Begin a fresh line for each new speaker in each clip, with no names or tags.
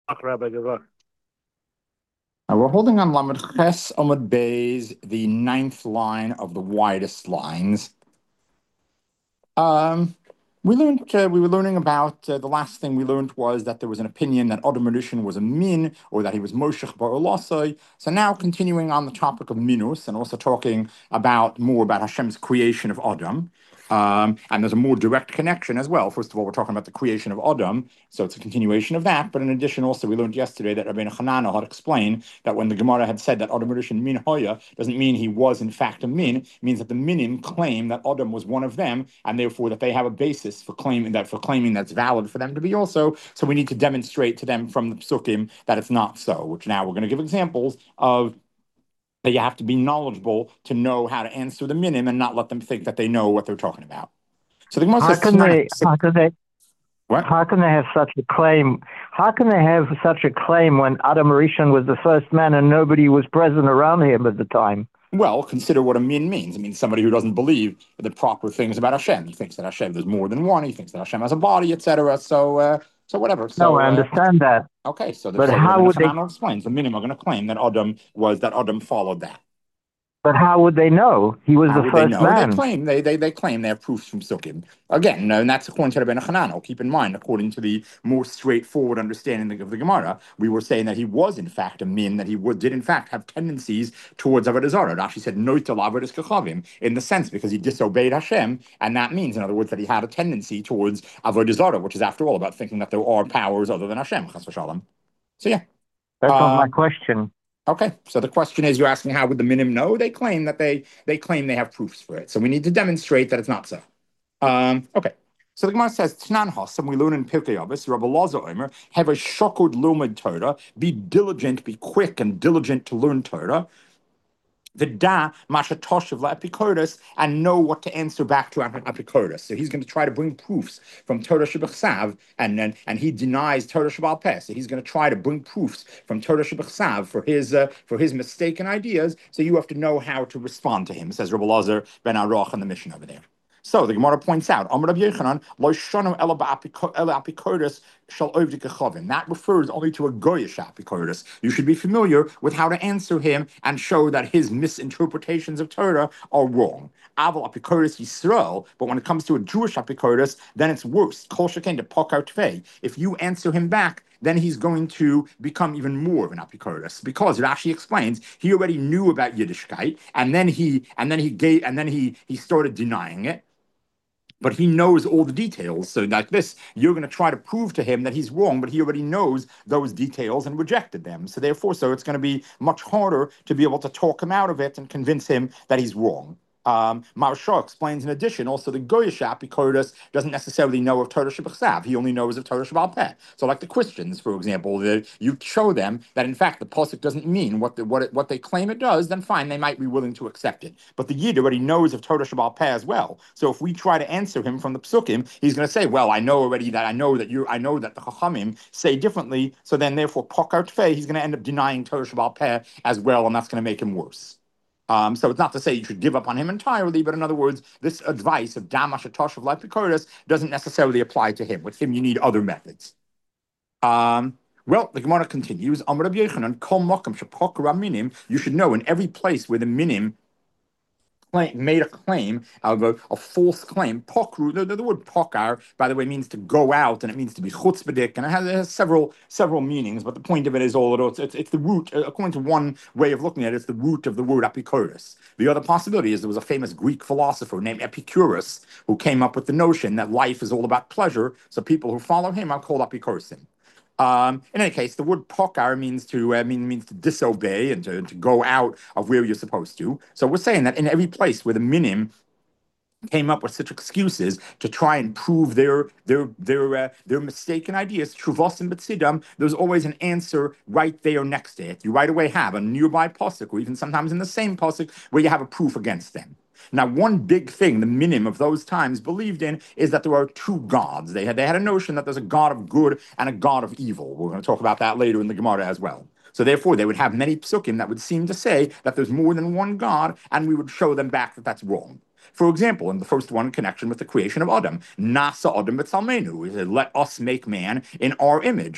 Rabbi Gavach.
We're holding on Lamed Ches Amud Beis, the ninth line of the widest lines. Um, we were learning about the last thing we learned was that there was an opinion that Adam Rishon was a min, or that he was Moshech Bar Olasai. So now continuing on the topic of minus and also talking about more about Hashem's creation of Adam. And there's a more direct connection as well. First of all, we're talking about the creation of Adam, so it's a continuation of that. But in addition, also we learned yesterday that Rabbeinu Hananel had explained that when the Gemara had said that Adam Rishon min hoya doesn't mean he was in fact a min. It means that the minim claim that Adam was one of them, and therefore that they have a basis for claiming that's valid for them to be also. So we need to demonstrate to them from the psukim that it's not so. Which now we're going to give examples of that you have to be knowledgeable to know how to answer the minim and not let them think that they know what they're talking about. So the Gemara
How
says,
can they? How can they?
what?
How can they have such a claim? How can they have such a claim when Adam Rishon was the first man and nobody was present around him at the time?
Well, consider what a min means. It means somebody who doesn't believe the proper things about Hashem. He thinks that Hashem, there's more than one. He thinks that Hashem has a body, etc. So whatever.
No, I understand that,
Okay. So
but how
Rabbeinu
would they?
Hananel explains the minim are going to claim that Adam followed that.
But how would they know he was
How
the
would they
first
know? They
man?
claim they claim they have proofs from Sukkim. Again, and that's according to Rabbeinu Hananel. Keep in mind, according to the more straightforward understanding of the Gemara, we were saying that he was in fact a min, that did in fact have tendencies towards Avodah Zarah. Rashi said no to Avodas Kachavim in the sense because he disobeyed Hashem, and that means, in other words, that he had a tendency towards Avodah Zarah, which is after all about thinking that there are powers other than Hashem. Chas v'shalom. So yeah.
That's not my
Um,
question.
Okay, so the question is, you're asking how would the minim know? They claim that they claim they have proofs for it. So we need to demonstrate that it's not so. Okay. So the Gemara says, Tnan Hasam, we learn in Pirkei Avos, Rabbi Lazar Omer, have a shokod lumad Torah, be diligent, be quick and diligent to learn Torah. The da mashatoshev Epicurus and know what to answer back to Epicurus. So he's going to try to bring proofs from Torah Shebechsav, and he denies Torah Shebal Peh. So he's going to try to bring proofs from Torah Shebechsav for his mistaken ideas. So you have to know how to respond to him, says Rabbi Lazar ben Aroch in the mission over there. So the Gemara points out, Amar Rabbi Yochanan, Lo shanu ela apikoros shall ovdi kechavim. That refers only to a goyish apikoros. You should be familiar with how to answer him and show that his misinterpretations of Torah are wrong. Aval apikoros Yisrael, but when it comes to a Jewish apikoros, then it's worse. Kol sheken de pokar tvei. If you answer him back, then he's going to become even more of an apikoros because it actually explains he already knew about Yiddishkeit and then he started denying it, but he knows all the details. So like this, you're going to try to prove to him that he's wrong, but he already knows those details and rejected them. So therefore, it's going to be much harder to be able to talk him out of it and convince him that he's wrong. Maharsha explains in addition, also the Goyish Apikoros doesn't necessarily know of Torah Shebechsav. He only knows of Torah Shebal Peh. So like the Christians, for example, you show them that in fact the Pasuk doesn't mean what they claim it does, then fine, they might be willing to accept it. But the Yid already knows of Torah Shebal Peh as well. So if we try to answer him from the Psukim, he's going to say, well, I know that the Chachamim say differently, so then therefore Pokar Tfei, he's going to end up denying Torah Shebal Peh as well, and that's going to make him worse. So it's not to say you should give up on him entirely, but in other words, this advice of Damash Atosh of Lepikoris doesn't necessarily apply to him. With him, you need other methods. Well, the Gemara continues, Amar Rabbi Yochanan, Kol Mokum Shapok Minim, you should know in every place where the minim made a claim of a false claim. Pokru, the word pokar, by the way, means to go out, and it means to be chutzpahdik, and it has several meanings. But the point of it is it's the root. According to one way of looking at it, it's the root of the word epikuros. The other possibility is there was a famous Greek philosopher named Epicurus who came up with the notion that life is all about pleasure. So people who follow him are called epikurosim. In any case, the word pokar means to disobey and to go out of where you're supposed to. So we're saying that in every place where the minim came up with such excuses to try and prove their mistaken ideas, truvasim b'tzidam, there's always an answer right there next to it. You right away have a nearby pasuk, or even sometimes in the same pasuk, where you have a proof against them. Now, one big thing the minim of those times believed in is that there are two gods. They had a notion that there's a God of good and a God of evil. We're going to talk about that later in the Gemara as well. So therefore, they would have many psukim that would seem to say that there's more than one God, and we would show them back that that's wrong. For example, in the first one, in connection with the creation of Adam, Nasa Adam b'tzalmenu, let us make man in our image.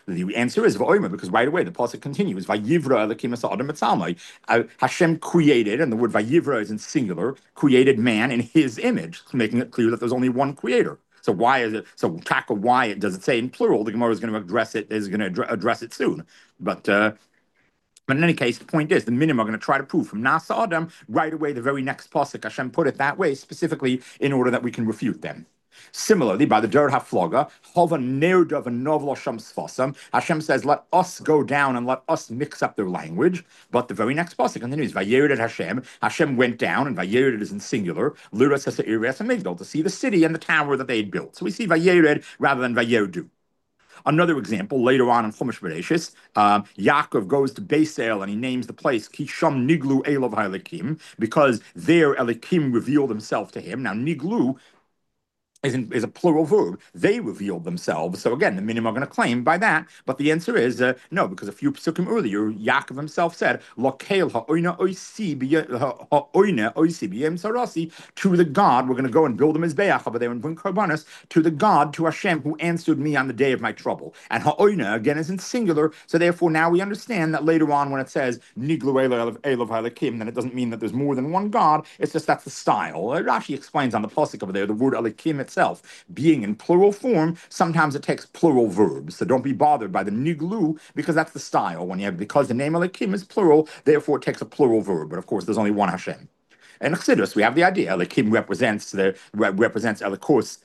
The answer is v'omer, because right away the pasuk continues, Vayivra Elokim es ha'adam etzalmai. Hashem created, and the word Vayivra is in singular, created man in His image, making it clear that there's only one Creator. So why is it? So taka, why does it say in plural? The Gemara is going to address it. Is going to address it soon, but in any case, the point is, the minim are going to try to prove from Nasa Adam right away, the very next pasuk, Hashem put it that way, specifically in order that we can refute them. Similarly, by the Dur HaFloga, Hova Nerda v'Novlo Sham Sfasam, Hashem says, let us go down and let us mix up their language. But the very next pasuk continues, Vayered Hashem, Hashem went down, and Vayered is in singular, Liras Hasa'irias and Migdal, to see the city and the tower that they had built. So we see Vayered rather than Vayerdu. Another example, later on in Chumash Bereshis, Yaakov goes to Beisel and he names the place Kisham Niglu Elov HaElikim, because there Elikim revealed himself to him. Now, Niglu is a plural verb. They revealed themselves. So again, the minim are going to claim by that. But the answer is no, because a few psukim earlier, Yaakov himself said, "Lokel ha'oina oisi b'yem sarasi," to the God. We're going to go and build him his beach over there and bring karbanos to the God, to Hashem, who answered me on the day of my trouble. And ha'oina again is in singular. So therefore, now we understand that later on when it says Niglu Elov HaElikim, then it doesn't mean that there's more than one God. It's just that's the style. Rashi explains on the pasuk over there the word Elikim itself being in plural form, sometimes it takes plural verbs. So don't be bothered by the niglu, because that's the style. Because the name Elikim is plural, therefore it takes a plural verb. But of course, there's only one Hashem. And Chassidus, we have the idea Elikim represents Elikos.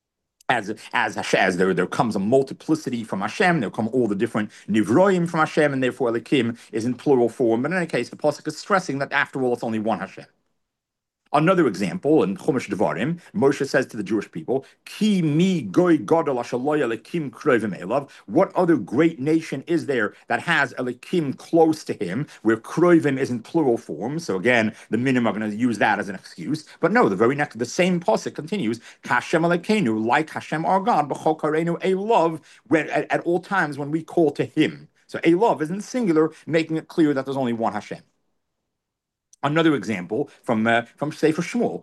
As there comes a multiplicity from Hashem, there come all the different nivroim from Hashem, and therefore Elikim is in plural form. But in any case, the pasuk is stressing that after all, it's only one Hashem. Another example in Chumash Devarim, Moshe says to the Jewish people, "Ki mi goy gadol ashaloy elikim krovim elav." What other great nation is there that has elikim close to him, where krovim is in plural form? So again, the minim are going to use that as an excuse. But no, the same pasuk continues, "Hashem Elokeinu," like Hashem our God, b'chol karenu elav, at all times when we call to Him. So elav is in singular, making it clear that there's only one Hashem. Another example from Sefer Shmuel,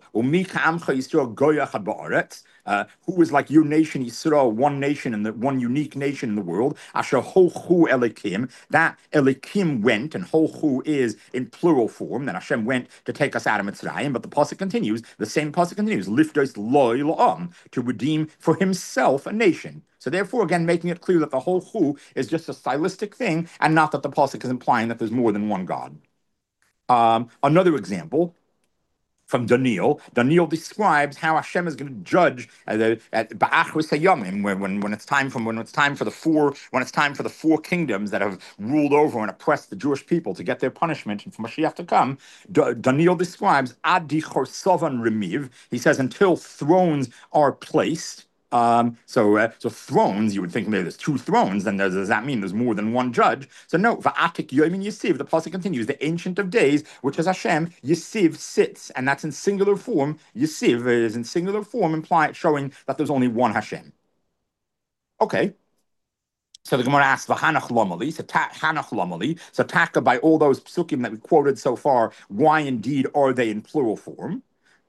who is like your nation Yisrael, one nation and the one unique nation in the world. Asher holchu elikim, that elikim went, and holchu is in plural form. That Hashem went to take us out of Mitzrayim. But the pasuk continues, the same pasuk continues, liftos loy la'am, to redeem for Himself a nation. So therefore, again, making it clear that the whole chu is just a stylistic thing, and not that the pasuk is implying that there's more than one God. Another example from Daniel. Daniel describes how Hashem is going to judge at Ba'achris Hayamim, when it's time for the four kingdoms that have ruled over and oppressed the Jewish people to get their punishment and for Mashiach to come. Daniel describes Adi Chorsovan Remiv. He says until thrones are placed. So thrones, you would think maybe there's two thrones, then does that mean there's more than one judge? So no, Va'atik Yomin Yisiv, the pasuk continues, the Ancient of Days, which is Hashem, Yisiv sits, and that's in singular form. Yisiv is in singular form, showing that there's only one Hashem. Okay. So the Gemara asks, "V'hanach lomali." So hanach lomali. So taka, by all those psukim that we quoted so far, why indeed are they in plural form?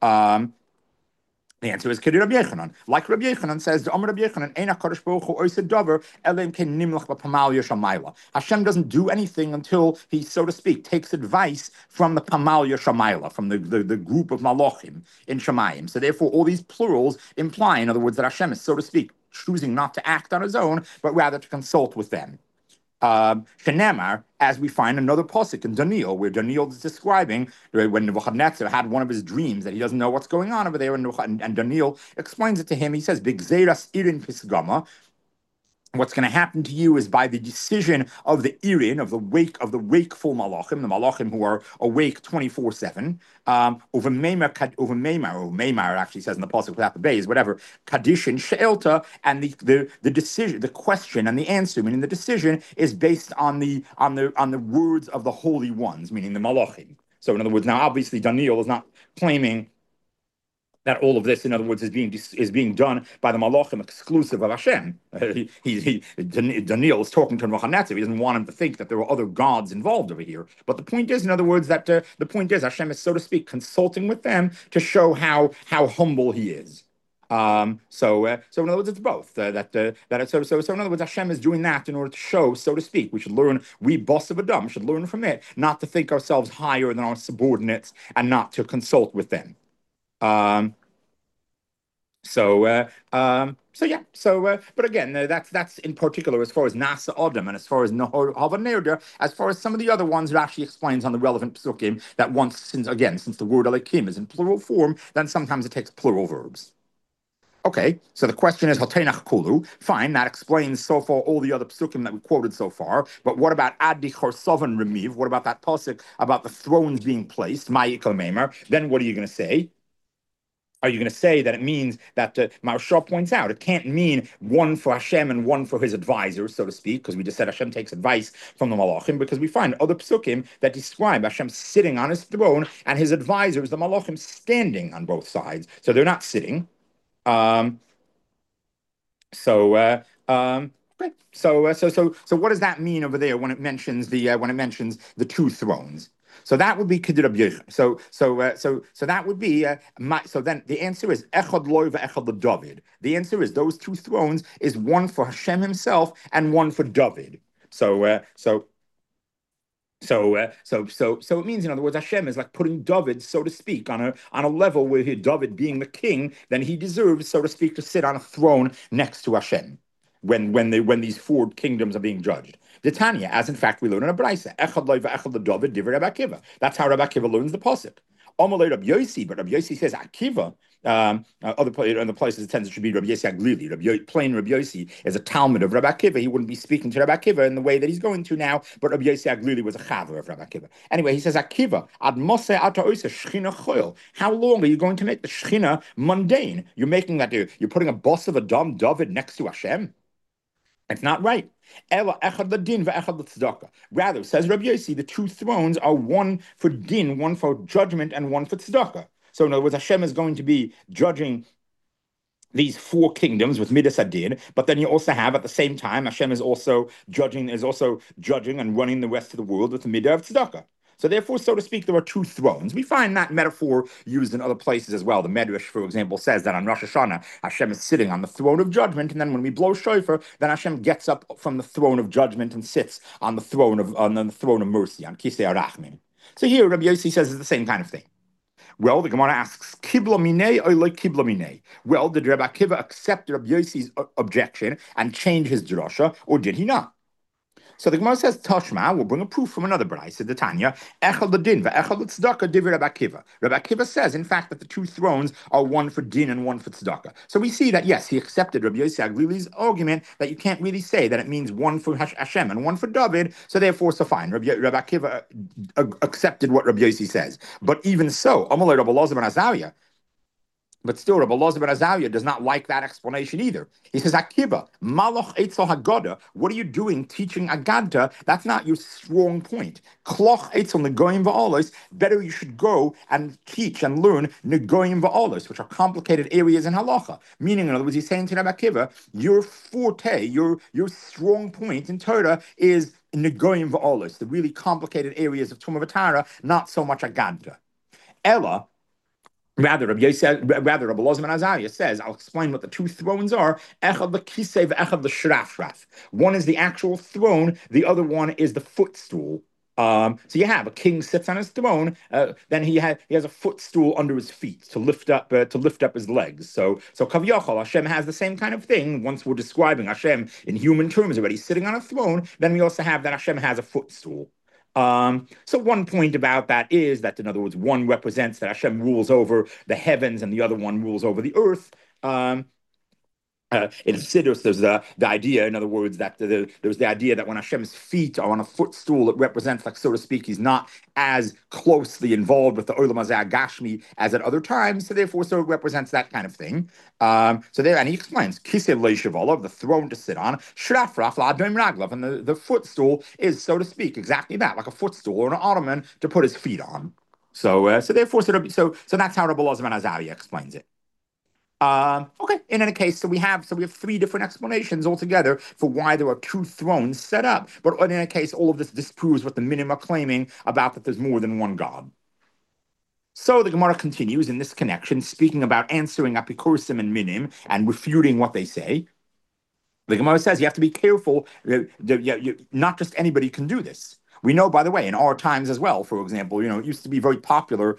The answer is Kedi Rabbi Yechanan. Like Rabbi Yechanan says, the Rabbi Yechanan, Ein HaKadosh Baruch Hu oised davar elem ken nimlach b'pamal yashamayla. Hashem doesn't do anything until He, so to speak, takes advice from the pamal yashamayla, from the group of malachim in Shemayim. So therefore, all these plurals imply, in other words, that Hashem is, so to speak, choosing not to act on His own, but rather to consult with them. Shenemar, as we find another pasuk in Daniel, where Daniel is describing when Nebuchadnezzar had one of his dreams that he doesn't know what's going on over there, and Daniel explains it to him. He says, "Bigzeiras irin pisgama." What's going to happen to you is by the decision of the Irin, of the wakeful Malachim, the Malachim who are awake 24/7. Over Meimar actually says in the pasuk without the bays, whatever. Kadishin She'elta, and the decision, the question and the answer, meaning the decision, is based on the words of the holy ones, meaning the Malachim. So in other words, now obviously Daniel is not claiming that all of this, in other words, is being done by the Malachim exclusive of Hashem. Daniel is talking to Nebuchadnezzar. He doesn't want him to think that there are other gods involved over here. But the point is, in other words, that Hashem is, so to speak, consulting with them to show how humble He is. So in other words, it's both. So in other words, Hashem is doing that in order to show, so to speak, we should learn. We boss of Adam should learn from it, not to think ourselves higher than our subordinates and not to consult with them. Um, but again, that's in particular as far as Nasa Adam and as far as Nahor Havanerda, as far as some of the other ones, Rashi explains on the relevant psukim that once, since the word Alekim is in plural form, then sometimes it takes plural verbs. Okay, so the question is Hotenach Kulu. Fine, that explains so far all the other psukim that we quoted so far. But what about Adi Chorsovan Remiv? What about that pasuk about the thrones being placed? Ma'ikal Meimer. Then what are you going to say? Are you going to say that it means that Maharsha points out it can't mean one for Hashem and one for his advisors, so to speak, because we just said Hashem takes advice from the Malachim, because we find other psukim that describe Hashem sitting on his throne and his advisors, the Malachim, standing on both sides. So they're not sitting. Um, so okay. So what does that mean over there when it mentions the two thrones? So that would be Kedid Rabbi Yochanan. So that would be so then the answer is Echad Loi ve'Echad David. The answer is those two thrones is one for Hashem himself and one for David. So it means, in other words, Hashem is like putting David, so to speak, on a level where David, being the king, then he deserves, so to speak, to sit on a throne next to Hashem when these four kingdoms are being judged. The Tanya, as in fact we learn in a brisa, Echad Loi ve'Echad David divrei Rabbi Akiva. That's how Rabbi Akiva learns the pasuk. Amalei Rabbi Yossi, but Rabbi Yossi says Akiva. Other places it tends to be Rabbi Yossi Aglili. Plain Rabbi Yossi is a Talmud of Rabbi Akiva. He wouldn't be speaking to Rabbi Akiva in the way that he's going to now, but Rabbi Yossi Aglili was a chaver of Rabbi Akiva. Anyway, he says Akiva ad moseh ata oisa shchina choil. How long are you going to make the shchina mundane? You're making that you're putting a boss of a dumb David next to Hashem. It's not right. Rather, says Rabbi Yossi, the two thrones are one for din, one for judgment, and one for tzedakah. So in other words, Hashem is going to be judging these four kingdoms with Midas Adin, but then you also have at the same time Hashem is also judging and running the rest of the world with the Midah of tzedakah. So therefore, so to speak, there are two thrones. We find that metaphor used in other places as well. The Medrash, for example, says that on Rosh Hashanah, Hashem is sitting on the throne of judgment, and then when we blow shofar, then Hashem gets up from the throne of judgment and sits on the throne of mercy, on Kisei Arachmin. So here, Rabbi Yossi says it's the same kind of thing. Well, the Gemara asks, Kibla minei or like Kibla minei? Well, did Rabbi Akiva accept Rabbi Yossi's objection and change his drasha, or did he not? So the Gemara says, Tashma, will bring a proof from another brayse, the Tanya, Echad l'din ve'echad l'tzedakah divrei Rabbi Akiva. Rabbi Akiva says, in fact, that the two thrones are one for din and one for tzedakah. So we see that, yes, he accepted Rabbi Yossi Aglili's argument that you can't really say that it means one for Hashem and one for David, so therefore, so fine. Rabbi Akiva accepted what Rabbi Yossi says. But even so, Amalei Rabbi Elazar ben Azariah, but still, Rabbi Elazar ben Azariah does not like that explanation either. He says, Akiva, Malach Eitzel Haggadah, what are you doing teaching Agadda? That's not your strong point. Kloch Eitzel Negoyim Va'olos, better you should go and teach and learn Negoyim Va'olos, which are complicated areas in halacha. Meaning, in other words, he's saying to Rabbi Akiva, your forte, your strong point in Torah is Negoyim Va'olos, the really complicated areas of Tumah V'Tara, not so much Agadda. Ella, Rather, Rabbi Elazar ben Azariah says, I'll explain what the two thrones are. Echad l'kisei ve'echad l'shraf. One is the actual throne, the other one is the footstool. So you have a king sits on his throne, then he has a footstool under his feet to lift up his legs. So Kaviyachal, Hashem has the same kind of thing. Once we're describing Hashem in human terms already sitting on a throne, then we also have that Hashem has a footstool. So one point about that is that, in other words, one represents that Hashem rules over the heavens and the other one rules over the earth. In Siddur, there's the idea, in other words, that there's the idea that when Hashem's feet are on a footstool, it represents, like, so to speak, he's not as closely involved with the Olam Hazeh Gashmi as at other times, so therefore, so it represents that kind of thing. So there, and he explains, Kisev Leishavolov, the throne to sit on, Shrafraf La'adom Raglav, and the footstool is, so to speak, exactly that, like a footstool or an ottoman to put his feet on. So therefore, so that's how Rabbi Elazar ben Azariah explains it. Okay. In any case, so we have three different explanations altogether for why there are two thrones set up. But in any case, all of this disproves what the Minim are claiming about that there's more than one God. So the Gemara continues in this connection, speaking about answering Apikurosim and Minim and refuting what they say. The Gemara says you have to be careful. Not just anybody can do this. We know, by the way, in our times as well, for example, it used to be very popular,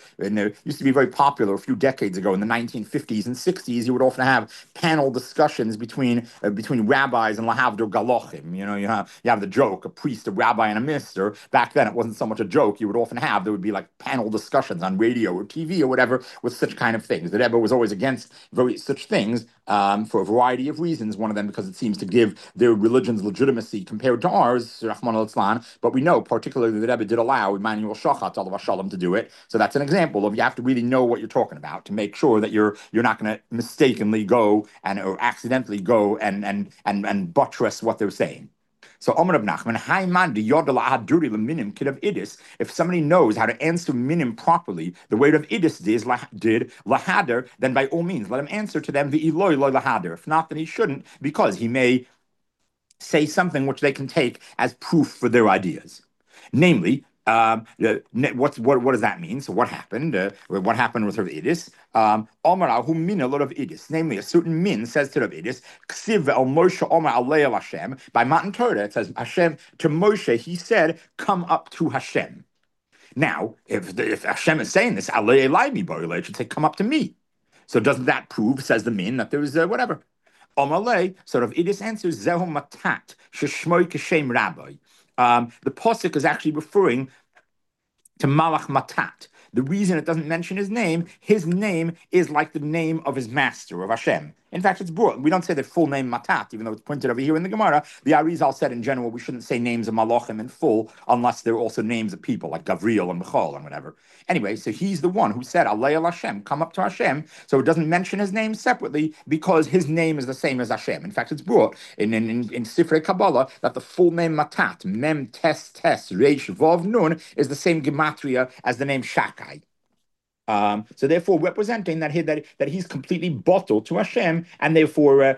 a few decades ago in the 1950s and 60s. You would often have panel discussions between rabbis and lahavdor galochim. You have the joke, a priest, a rabbi, and a minister. Back then, it wasn't so much a joke. You would often have there would be like panel discussions on radio or TV or whatever with such kind of things. The Rebbe was always against such things for a variety of reasons. One of them because it seems to give their religion's legitimacy compared to ours, Rahman al-Islam. But we know, particularly, the Rebbe did allow Emmanuel Shachat, alav shalom, to do it. So that's an example of you have to really know what you're talking about to make sure that you're not going to mistakenly go or accidentally go and buttress what they're saying. So Omer of Nachman, Haiman de Yodel Ahaduri Leminim Kid of Idis. If somebody knows how to answer minim properly, the way of Idis did Lahader, then by all means let him answer to them the Eloi Loi Lahader. If not, then he shouldn't, because he may say something which they can take as proof for their ideas. Namely, what does that mean? So what happened? What happened with Rav Idis? Omar who min a lot of Idis. Namely, a certain min says to Rav Idis, Ksiv el Moshe Omar alei el Hashem. By Matan Torah, it says Hashem to Moshe. He said, "Come up to Hashem." Now, if Hashem is saying this, alei elai mi boile, it should say, "Come up to me." So doesn't that prove, says the min, that there is whatever? Omalei, sort of Idis answers Zehu Matat Sheshmoi Kashem Rabbi. The pasuk is actually referring to Malach Matat. The reason it doesn't mention his name is like the name of his master, of Hashem. In fact, it's brought. We don't say the full name Matat, even though it's pointed over here in the Gemara. The Arizal said in general we shouldn't say names of Malachim in full unless they're also names of people like Gavriel and Michal and whatever. Anyway, so he's the one who said Alei el Hashem, come up to Hashem. So it doesn't mention his name separately because his name is the same as Hashem. In fact, it's brought in Sifrei Kabbalah that the full name Matat, Mem Tes Reish Vav Nun, is the same gematria as the name Shakai. So therefore, representing that he's completely bottled to Hashem, and therefore,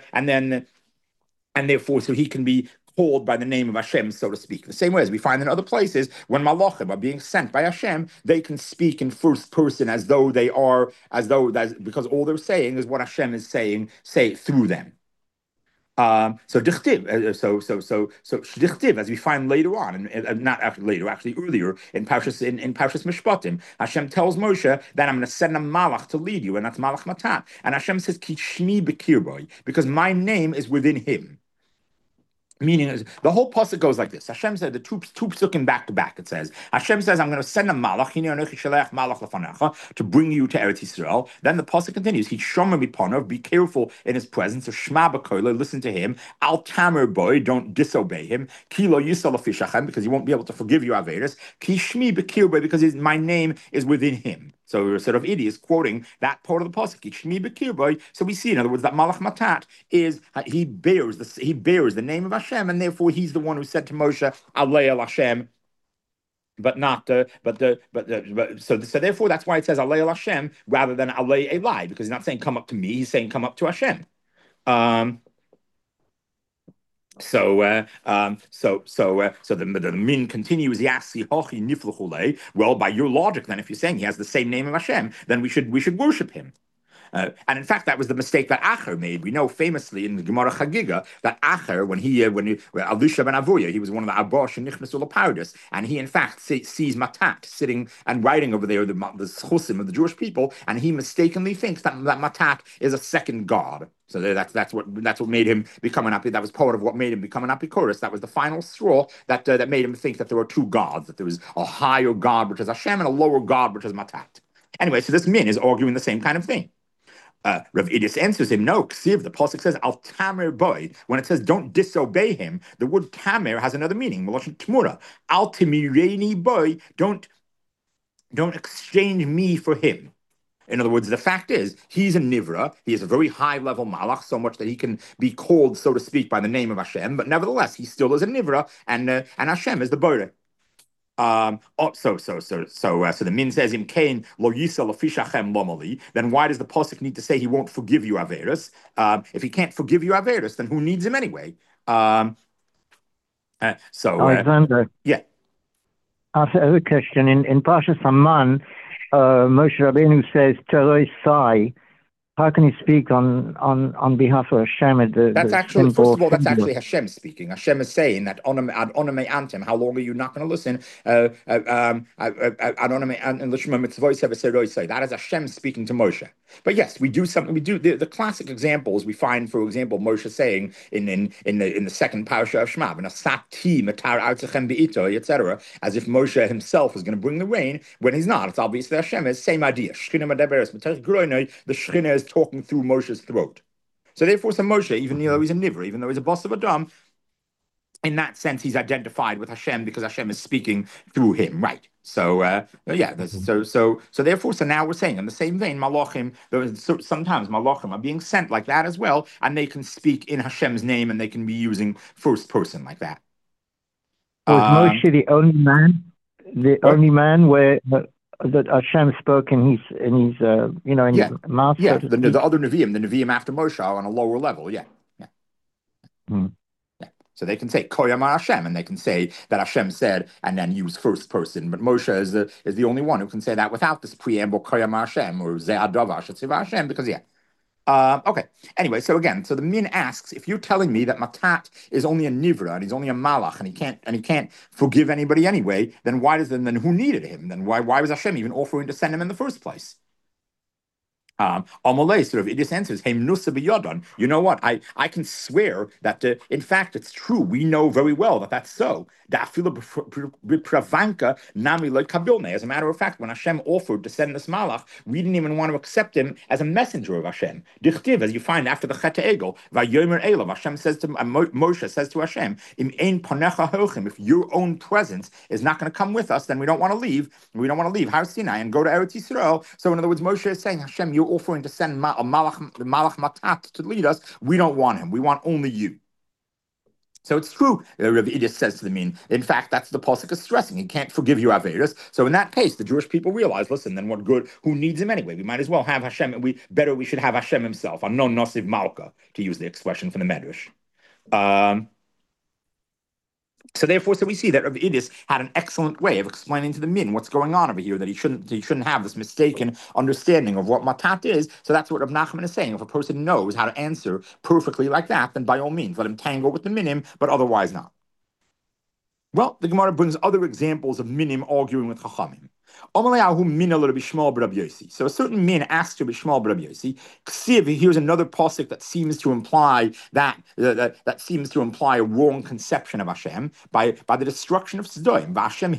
so he can be called by the name of Hashem, so to speak. The same way as we find in other places, when Malachim are being sent by Hashem, they can speak in first person as though because all they're saying is what Hashem is saying, say through them. So shdichtiv, as we find later on, and not actually later, actually earlier in Parshas Mishpatim, Hashem tells Moshe that I'm going to send a malach to lead you, and that's Malach Matat. And Hashem says, Ki shmi b'kirboy, because my name is within him. Meaning, the whole pasuk goes like this. Hashem said, the two psukim back to back, it says, Hashem says, I'm going to send a malach, to bring you to Eretz Yisrael. Then the pasuk continues, be careful in his presence, so shma b'koile, listen to him, al tamer boy, don't disobey him, kilo yisal because he won't be able to forgive you averis, ki shmi b'kirboy, because my name is within him. So sort of Idi is quoting that part of the pasuk. Shmi b'kirboy. So we see, in other words, that Malach Matat is he bears the name of Hashem, and therefore he's the one who said to Moshe, Alei el Hashem. So therefore that's why it says Alei el Hashem rather than Alei Elai, because he's not saying come up to me, he's saying come up to Hashem. So the min continues. He asks, well, by your logic, then, if you're saying he has the same name of Hashem, then we should worship him. And in fact, that was the mistake that Acher made. We know famously in the Gemara Chagiga that Acher, when Elisha ben Avuya, he was one of the Abosh and Nichnas Ulapardos, and he in fact sees Matat sitting and writing over there the Chusim of the Jewish people, and he mistakenly thinks that Matat is a second god. So that's what made him become an That was part of what made him become an Apikoros. That was the final straw that made him think that there were two gods, that there was a higher god which is Hashem and a lower god which is Matat. Anyway, so this min is arguing the same kind of thing. Rav Idis answers him, no, Ksiv, the pasuk says, al tamer boy. When it says don't disobey him, the word tamer has another meaning. Meloshin tmura. Al timireni boy, don't exchange me for him. In other words, the fact is, he's a nivra. He is a very high-level malach, so much that he can be called, so to speak, by the name of Hashem. But nevertheless, he still is a nivra, and Hashem is the boreh. So the min says Im kain lo yisal afishachem lomali. Then why does the pasuk need to say he won't forgive you averis? If he can't forgive you averis, then who needs him anyway?
Alexander.
Yeah.
I have a question in Parshas Haman. Moshe Rabbeinu says, Teroi Sai, how can he speak on behalf of Hashem?
That's
The
actually, first
simple
of all, that's
singular.
actually Hashem speaking. Hashem is saying that ad onome antem. How long are you not going to listen? Ad onome and lishma mitzvot say that is Hashem speaking to Moshe. But yes, we do something. We do the classic examples we find. For example, Moshe saying in the second parasha of Shema, "V'nasati matar artzechem beito," etc., as if Moshe himself is going to bring the rain when he's not. It's obviously Hashem. Is same idea. Shchina medaberes. The Shchina is talking through Moshe's throat. So therefore, some Moshe, even though he's a Nivra, even though he's a boss of Adam, in that sense, he's identified with Hashem because Hashem is speaking through him, right? So therefore, so now we're saying in the same vein, Malachim. Sometimes Malachim are being sent like that as well, and they can speak in Hashem's name, and they can be using first person like that.
Was Moshe the only man? Only man where that Hashem spoke in his mouth?
Yeah. The other Nevi'im, the Nevi'im after Moshe are on a lower level. Yeah.
Hmm.
Yeah. So they can say Koyamar Hashem, and they can say that Hashem said, and then use first person. But Moshe is the only one who can say that without this preamble Koyamar Hashem or Ze'adavar Shetziva Hashem, because okay. Anyway, so again, so the min asks, if you're telling me that Matat is only a nivra and he's only a malach and he can't forgive anybody anyway, then then who needed him? Then why was Hashem even offering to send him in the first place? Amalei sort of it just answers, "Hey, Nusa b'yadon." You know what? I can swear that in fact it's true. We know very well that that's so. Nami kabilne. As a matter of fact, when Hashem offered to send this malach, we didn't even want to accept him as a messenger of Hashem. Dichtiv, as you find after the Chet Egel, Vayomer Elav, Hashem says to Moshe says to Hashem, Im ein panecha hochem. If your own presence is not going to come with us, then we don't want to leave. We don't want to leave Har Sinai and go to Eretz Yisrael. So in other words, Moshe is saying, Hashem, you're offering to send the malach matat to lead us. We don't want him. We want only you. So it's true, Rav Edis says to the mean. In fact, that's the pasuk is stressing. He can't forgive you Averis. So in that case, the Jewish people realize, listen, then what good? Who needs him anyway? We might as well have Hashem. We should have Hashem himself. Anon nosiv malka, to use the expression from the Medrash. So therefore, we see that Rav Edis had an excellent way of explaining to the min what's going on over here, that he shouldn't have this mistaken understanding of what matat is. So that's what Rav Nachman is saying. If a person knows how to answer perfectly like that, then by all means, let him tangle with the minim, but otherwise not. Well, the Gemara brings other examples of minim arguing with chachamim. So a certain min asks to Bishmal Rabbi Yossi. Here's another pasuk that seems to imply that seems to imply a wrong conception of Hashem by the destruction of Sodom.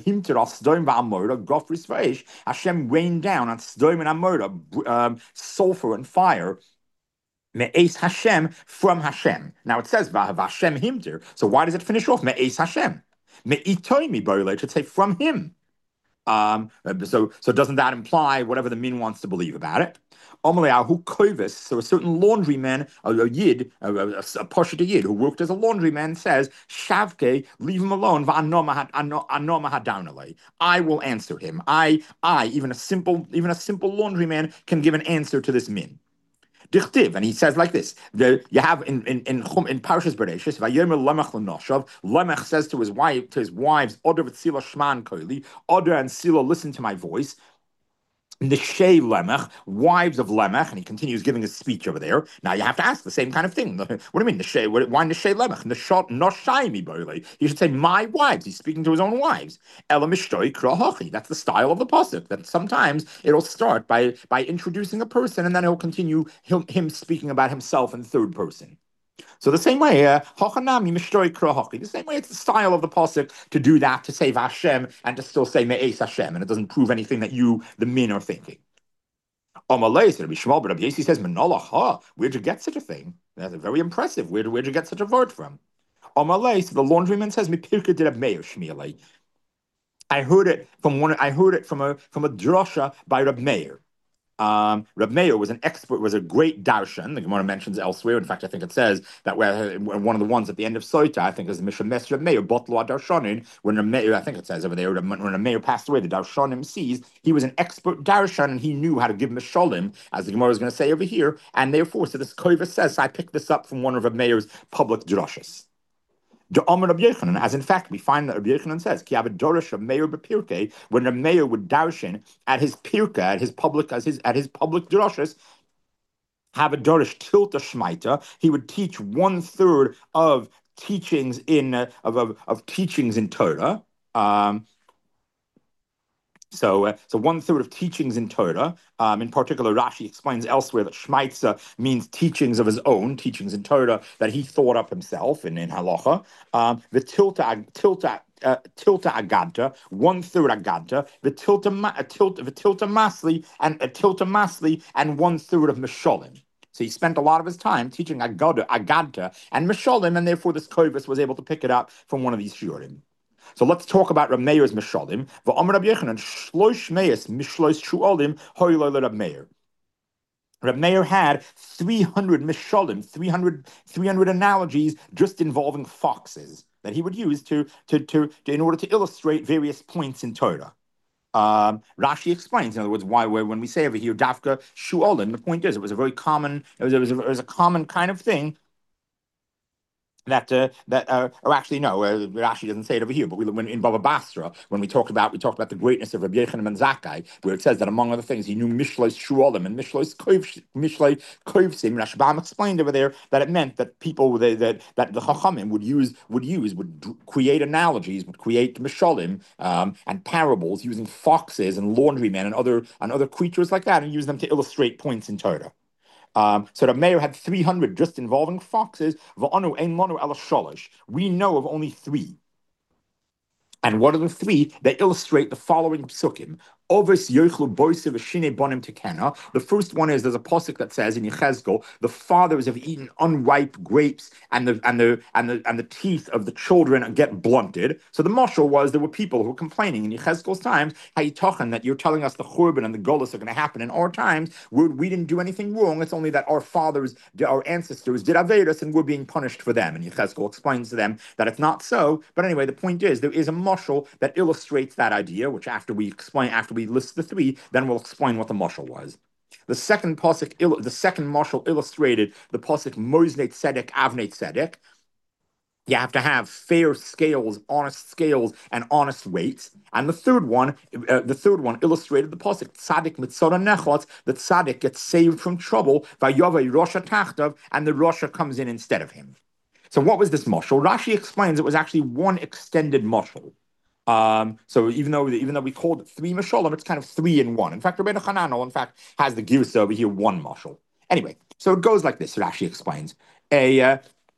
Hashem rained down on Sodom and Amorah sulfur and fire. Me'es Hashem from Hashem. Now it says Hashem himter. So why does it finish off Me'es Hashem? Me'itoimi Boile should say from him. So doesn't that imply whatever the min wants to believe about it? So a certain laundryman, a yid, a poshet yid who worked as a laundryman says, Shavke, leave him alone. I will answer him. Even a simple laundryman can give an answer to this min. Dichtiv, and he says like this: you have in Parshas Bereshis, Vayomer Lemech l'noshav. Lemech says to his wives, Oder v'tzila shman koili, Oder and Sila, listen to my voice. Neshei Lemech, wives of Lemech, and he continues giving a speech over there. Now you have to ask the same kind of thing. What do you mean, Neshei? Why Neshei Lemech? Noshaymi Boile. He should say, my wives. He's speaking to his own wives. Elamishtoy Krahochi. That's the style of the pasuk. That sometimes it'll start by introducing a person, and then it'll continue him speaking about himself in third person. So the same way, the same way it's the style of the pasuk to do that, to save Hashem and to still say Me'es Hashem, and it doesn't prove anything that you, the min, are thinking. Amalei, Rabbi Shmuel, but Rabbi Yossi says, Menolach, where'd you get such a thing? That's very impressive. Where'd you get such a word from? Amalei, so the laundryman says, Mipirka did a Meir Shmielei. I heard it from a drasha by Reb Meir. Reb Meir was a great darshan. The Gemara mentions elsewhere. In fact, I think it says that one of the ones at the end of Soita, I think, is the Mishamesh Reb Meir, Botlo Darshanin. When Reb Meir, I think it says over there, when Reb Meir passed away, the darshanim sees he was an expert darshan and he knew how to give mishalim, as the Gemara is going to say over here. And therefore, so this Koiva says, I picked this up from one of Reb Meir's public drashas. The Amar Rabbi Yochanan, as in fact we find that Rabbi Yochanan says, "Ki avadorish Meir bepirkei," when a Meir would darshan at his pirka, at his public drushes, have a dorish tilta shmaita, he would teach 1/3 of teachings in of teachings in Torah. So 1/3 of teachings in Torah. In particular, Rashi explains elsewhere that Shmaitza means teachings of his own, teachings in Torah that he thought up himself in halacha. The tilta aganta, 1/3 aganta, the tilta masli and 1/3 of misholim. So he spent a lot of his time teaching aganta and misholim, and therefore this kovis was able to pick it up from one of these shiurim. So let's talk about Reb Meir's Mishalim. V'Amar Reb Yochanan shloish meis mishlois shu'olim hoyloi Reb Meir. Reb Meir had 300 mishalim, 300 analogies just involving foxes that he would use in order to illustrate various points in Torah. Rashi explains, in other words, why when we say over here dafka shu'olim, the point is it was a very common, it was a common kind of thing. Actually no, Rashi doesn't say it over here, but when in Baba Basra, when we talked about the greatness of Rabbi Yochanan ben Zakkai, where it says that among other things he knew Mishlois Shuolim and Mishlois Kovsim. Rashbam explained over there that it meant that people that the Chachamim would create analogies, would create Misholim and parables using foxes and laundrymen and other creatures like that, and use them to illustrate points in Torah. So the Meir had 300 just involving foxes. We know of only 3. And what are the 3 that illustrate the following psukim? The first one is there's a pasuk that says in Yechezkel, the fathers have eaten unripe grapes, and the teeth of the children get blunted. So the mashal was there were people who were complaining in Yechezkel's times, Hayitachan, that you're telling us the Churban and the Golus are going to happen in our times. We didn't do anything wrong. It's only that our fathers, our ancestors did Avedas, and we're being punished for them. And Yechezkel explains to them that it's not so. But anyway, the point is there is a mashal that illustrates that idea, which after we list the 3, then we'll explain what the mashal was. The second mashal illustrated the pasuk Moznei Tzedek Avnei Tzedek. You have to have fair scales, honest scales, and honest weights. And the third one illustrated the pasuk Tzadik Mitzora Nechot. The Tzadik gets saved from trouble. Vayavai Rosha Tachtav, and the Rosha comes in instead of him. So what was this mashal? Rashi explains it was actually one extended mashal. So even though we called it 3 mashalim, it's kind of 3 in 1. In fact, Rabbeinu Hananel, has the girsa over here 1 mashal. Anyway, so it goes like this. Rashi explains: a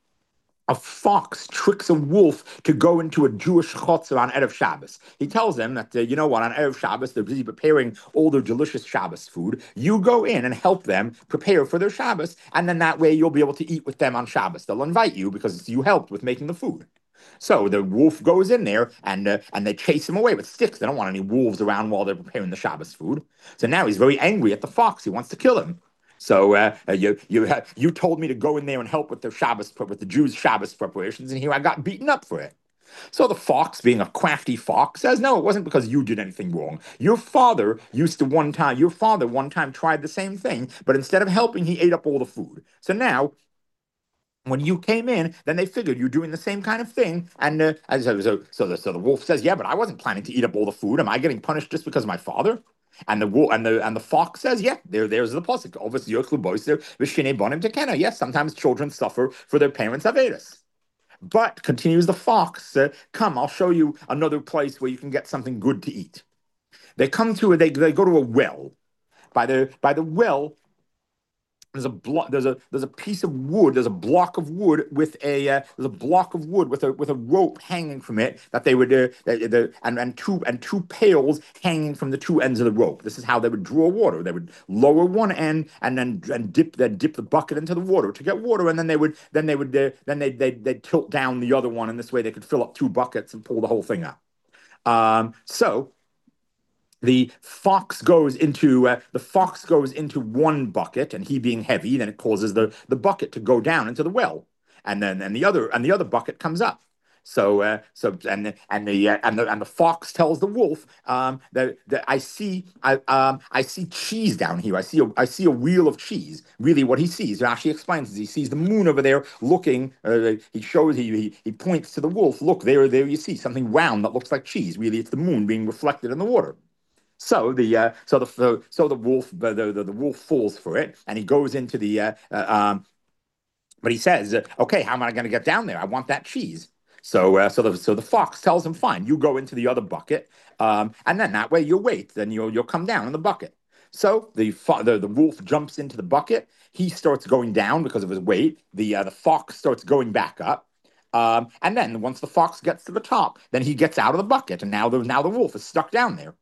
fox tricks a wolf to go into a Jewish chutzner on Erev Shabbos. He tells them that, on Erev Shabbos, they're busy preparing all their delicious Shabbos food. You go in and help them prepare for their Shabbos, and then that way you'll be able to eat with them on Shabbos. They'll invite you because you helped with making the food. So the wolf goes in there and they chase him away with sticks. They don't want any wolves around while they're preparing the Shabbos food. So now he's very angry at the fox. He wants to kill him. So you told me to go in there and help with the Jews' Shabbos preparations, and here I got beaten up for it. So the fox, being a crafty fox, says, no, it wasn't because you did anything wrong. Your father one time tried the same thing, but instead of helping, he ate up all the food. So now, when you came in, then they figured you're doing the same kind of thing, and so the wolf says, "Yeah, but I wasn't planning to eat up all the food. Am I getting punished just because of my father?" And the wolf and the fox says, "Yeah, there's the pasuk. Obviously, yes, sometimes children suffer for their parents' avedas." But continues the fox, "Come, I'll show you another place where you can get something good to eat." They go to a well. By the well, there's a piece of wood. There's a block of wood with a rope hanging from it that they would and two pails hanging from the 2 ends of the rope. This is how they would draw water. They would lower one end and then dip the bucket into the water to get water, and then they'd tilt down the other one, and this way they could fill up 2 buckets and pull the whole thing up. So the fox goes into one bucket, and he being heavy, then it causes the bucket to go down into the well, and the other bucket comes up. the fox tells the wolf that I see cheese down here. I see a wheel of cheese. Really, what he sees, Rashi explains, is he sees the moon over there looking. He points to the wolf. Look there you see something round that looks like cheese. Really, it's the moon being reflected in the water. So the wolf the wolf falls for it, and he goes into but he says, okay, how am I going to get down there? I want that cheese. So the fox tells him, fine, you go into the other bucket, and then that way you'll wait. Then you'll come down in the bucket. So the wolf jumps into the bucket. He starts going down because of his weight. The fox starts going back up. And then once the fox gets to the top, then he gets out of the bucket, and now the wolf is stuck down there.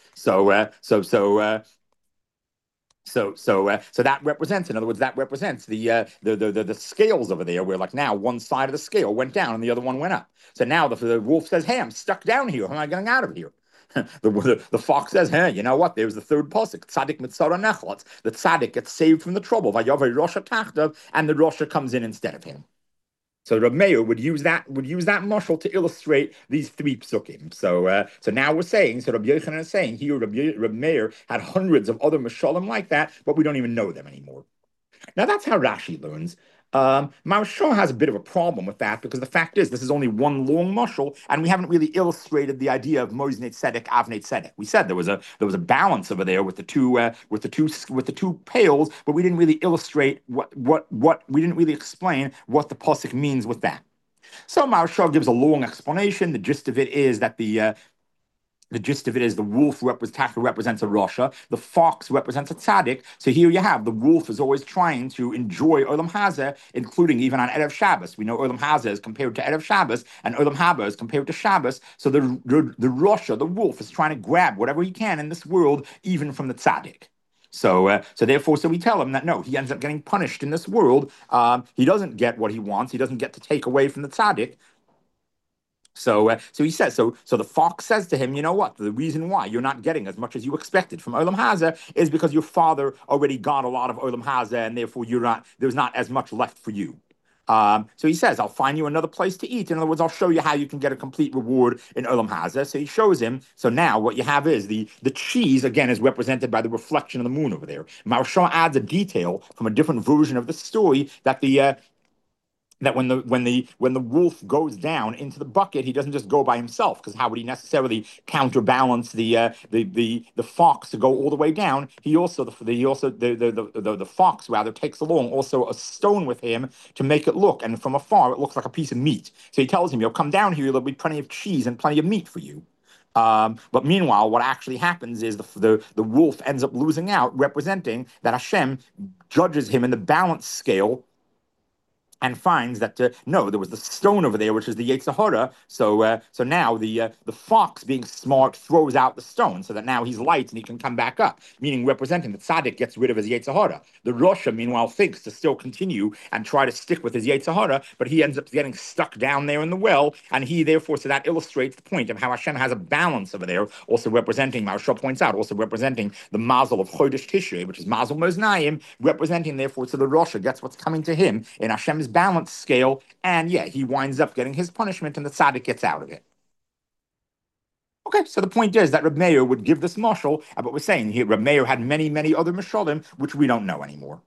So that represents, in other words, the scales over there, where like now one side of the scale went down and the other one went up. So now the wolf says, "Hey, I'm stuck down here. How am I getting out of here?" The fox says, "Hey, you know what? There's the third pasuk. Tzaddik mitzara nechlotz. The tzaddik gets saved from the trouble. Vayavay Rosha tachtav, and the Rosha comes in instead of him." So Reb Meir would use that mashal to illustrate these three psukim. So now we're saying, so Reb Yochanan is saying here, Reb Meir had hundreds of other mashalim like that, but we don't even know them anymore. Now that's how Rashi learns. Maharsha has a bit of a problem with that, because the fact is this is only one long mashal, and we haven't really illustrated the idea of Moznei Tzedek, Avnei Tzedek. We said there was a balance over there with the two pails, but we didn't really illustrate we didn't really explain what the pasuk means with that. So Maharsha gives a long explanation. The gist of it is the wolf represents a Rasha, the fox represents a tzaddik. So here you have the wolf is always trying to enjoy Olam Hazeh, including even on Erev Shabbos. We know Olam Hazeh is compared to Erev Shabbos, and Olam Haba is compared to Shabbos. So the Rasha, the wolf, is trying to grab whatever he can in this world, even from the tzaddik. So we tell him that no, he ends up getting punished in this world. He doesn't get what he wants. He doesn't get to take away from the tzaddik. So he says, so the fox says to him, you know what? The reason why you're not getting as much as you expected from Olam Hazeh is because your father already got a lot of Olam Hazeh, and therefore there's not as much left for you. So he says, I'll find you another place to eat. In other words, I'll show you how you can get a complete reward in Olam Hazeh. So he shows him. So now what you have is the cheese, again, is represented by the reflection of the moon over there. Maharsha adds a detail from a different version of the story that when the wolf goes down into the bucket, he doesn't just go by himself, because how would he necessarily counterbalance the fox to go all the way down? The fox rather takes along also a stone with him to make it look, and from afar it looks like a piece of meat. So he tells him, "You'll come down here, there'll be plenty of cheese and plenty of meat for you." But meanwhile, what actually happens is the wolf ends up losing out, representing that Hashem judges him in the balance scale and finds that no, there was the stone over there, which is the Yetzer Hara. So now the fox, being smart, throws out the stone, so that now he's light and he can come back up. Meaning, representing that tzaddik gets rid of his Yetzer Hara. The Rasha, meanwhile, thinks to still continue and try to stick with his Yetzer Hara, but he ends up getting stuck down there in the well, and he therefore, so that illustrates the point of how Hashem has a balance over there. Also representing, Maharsha points out, also representing the mazel of Chodesh Tishrei, which is mazel Moznayim, representing therefore, so the Rasha gets what's coming to him in Hashem's balance scale, and he winds up getting his punishment, and the tzaddik gets out of it. Okay, so the point is that Reb Meir would give this mashal, but we're saying here Reb Meir had many, many other mashalim, which we don't know anymore.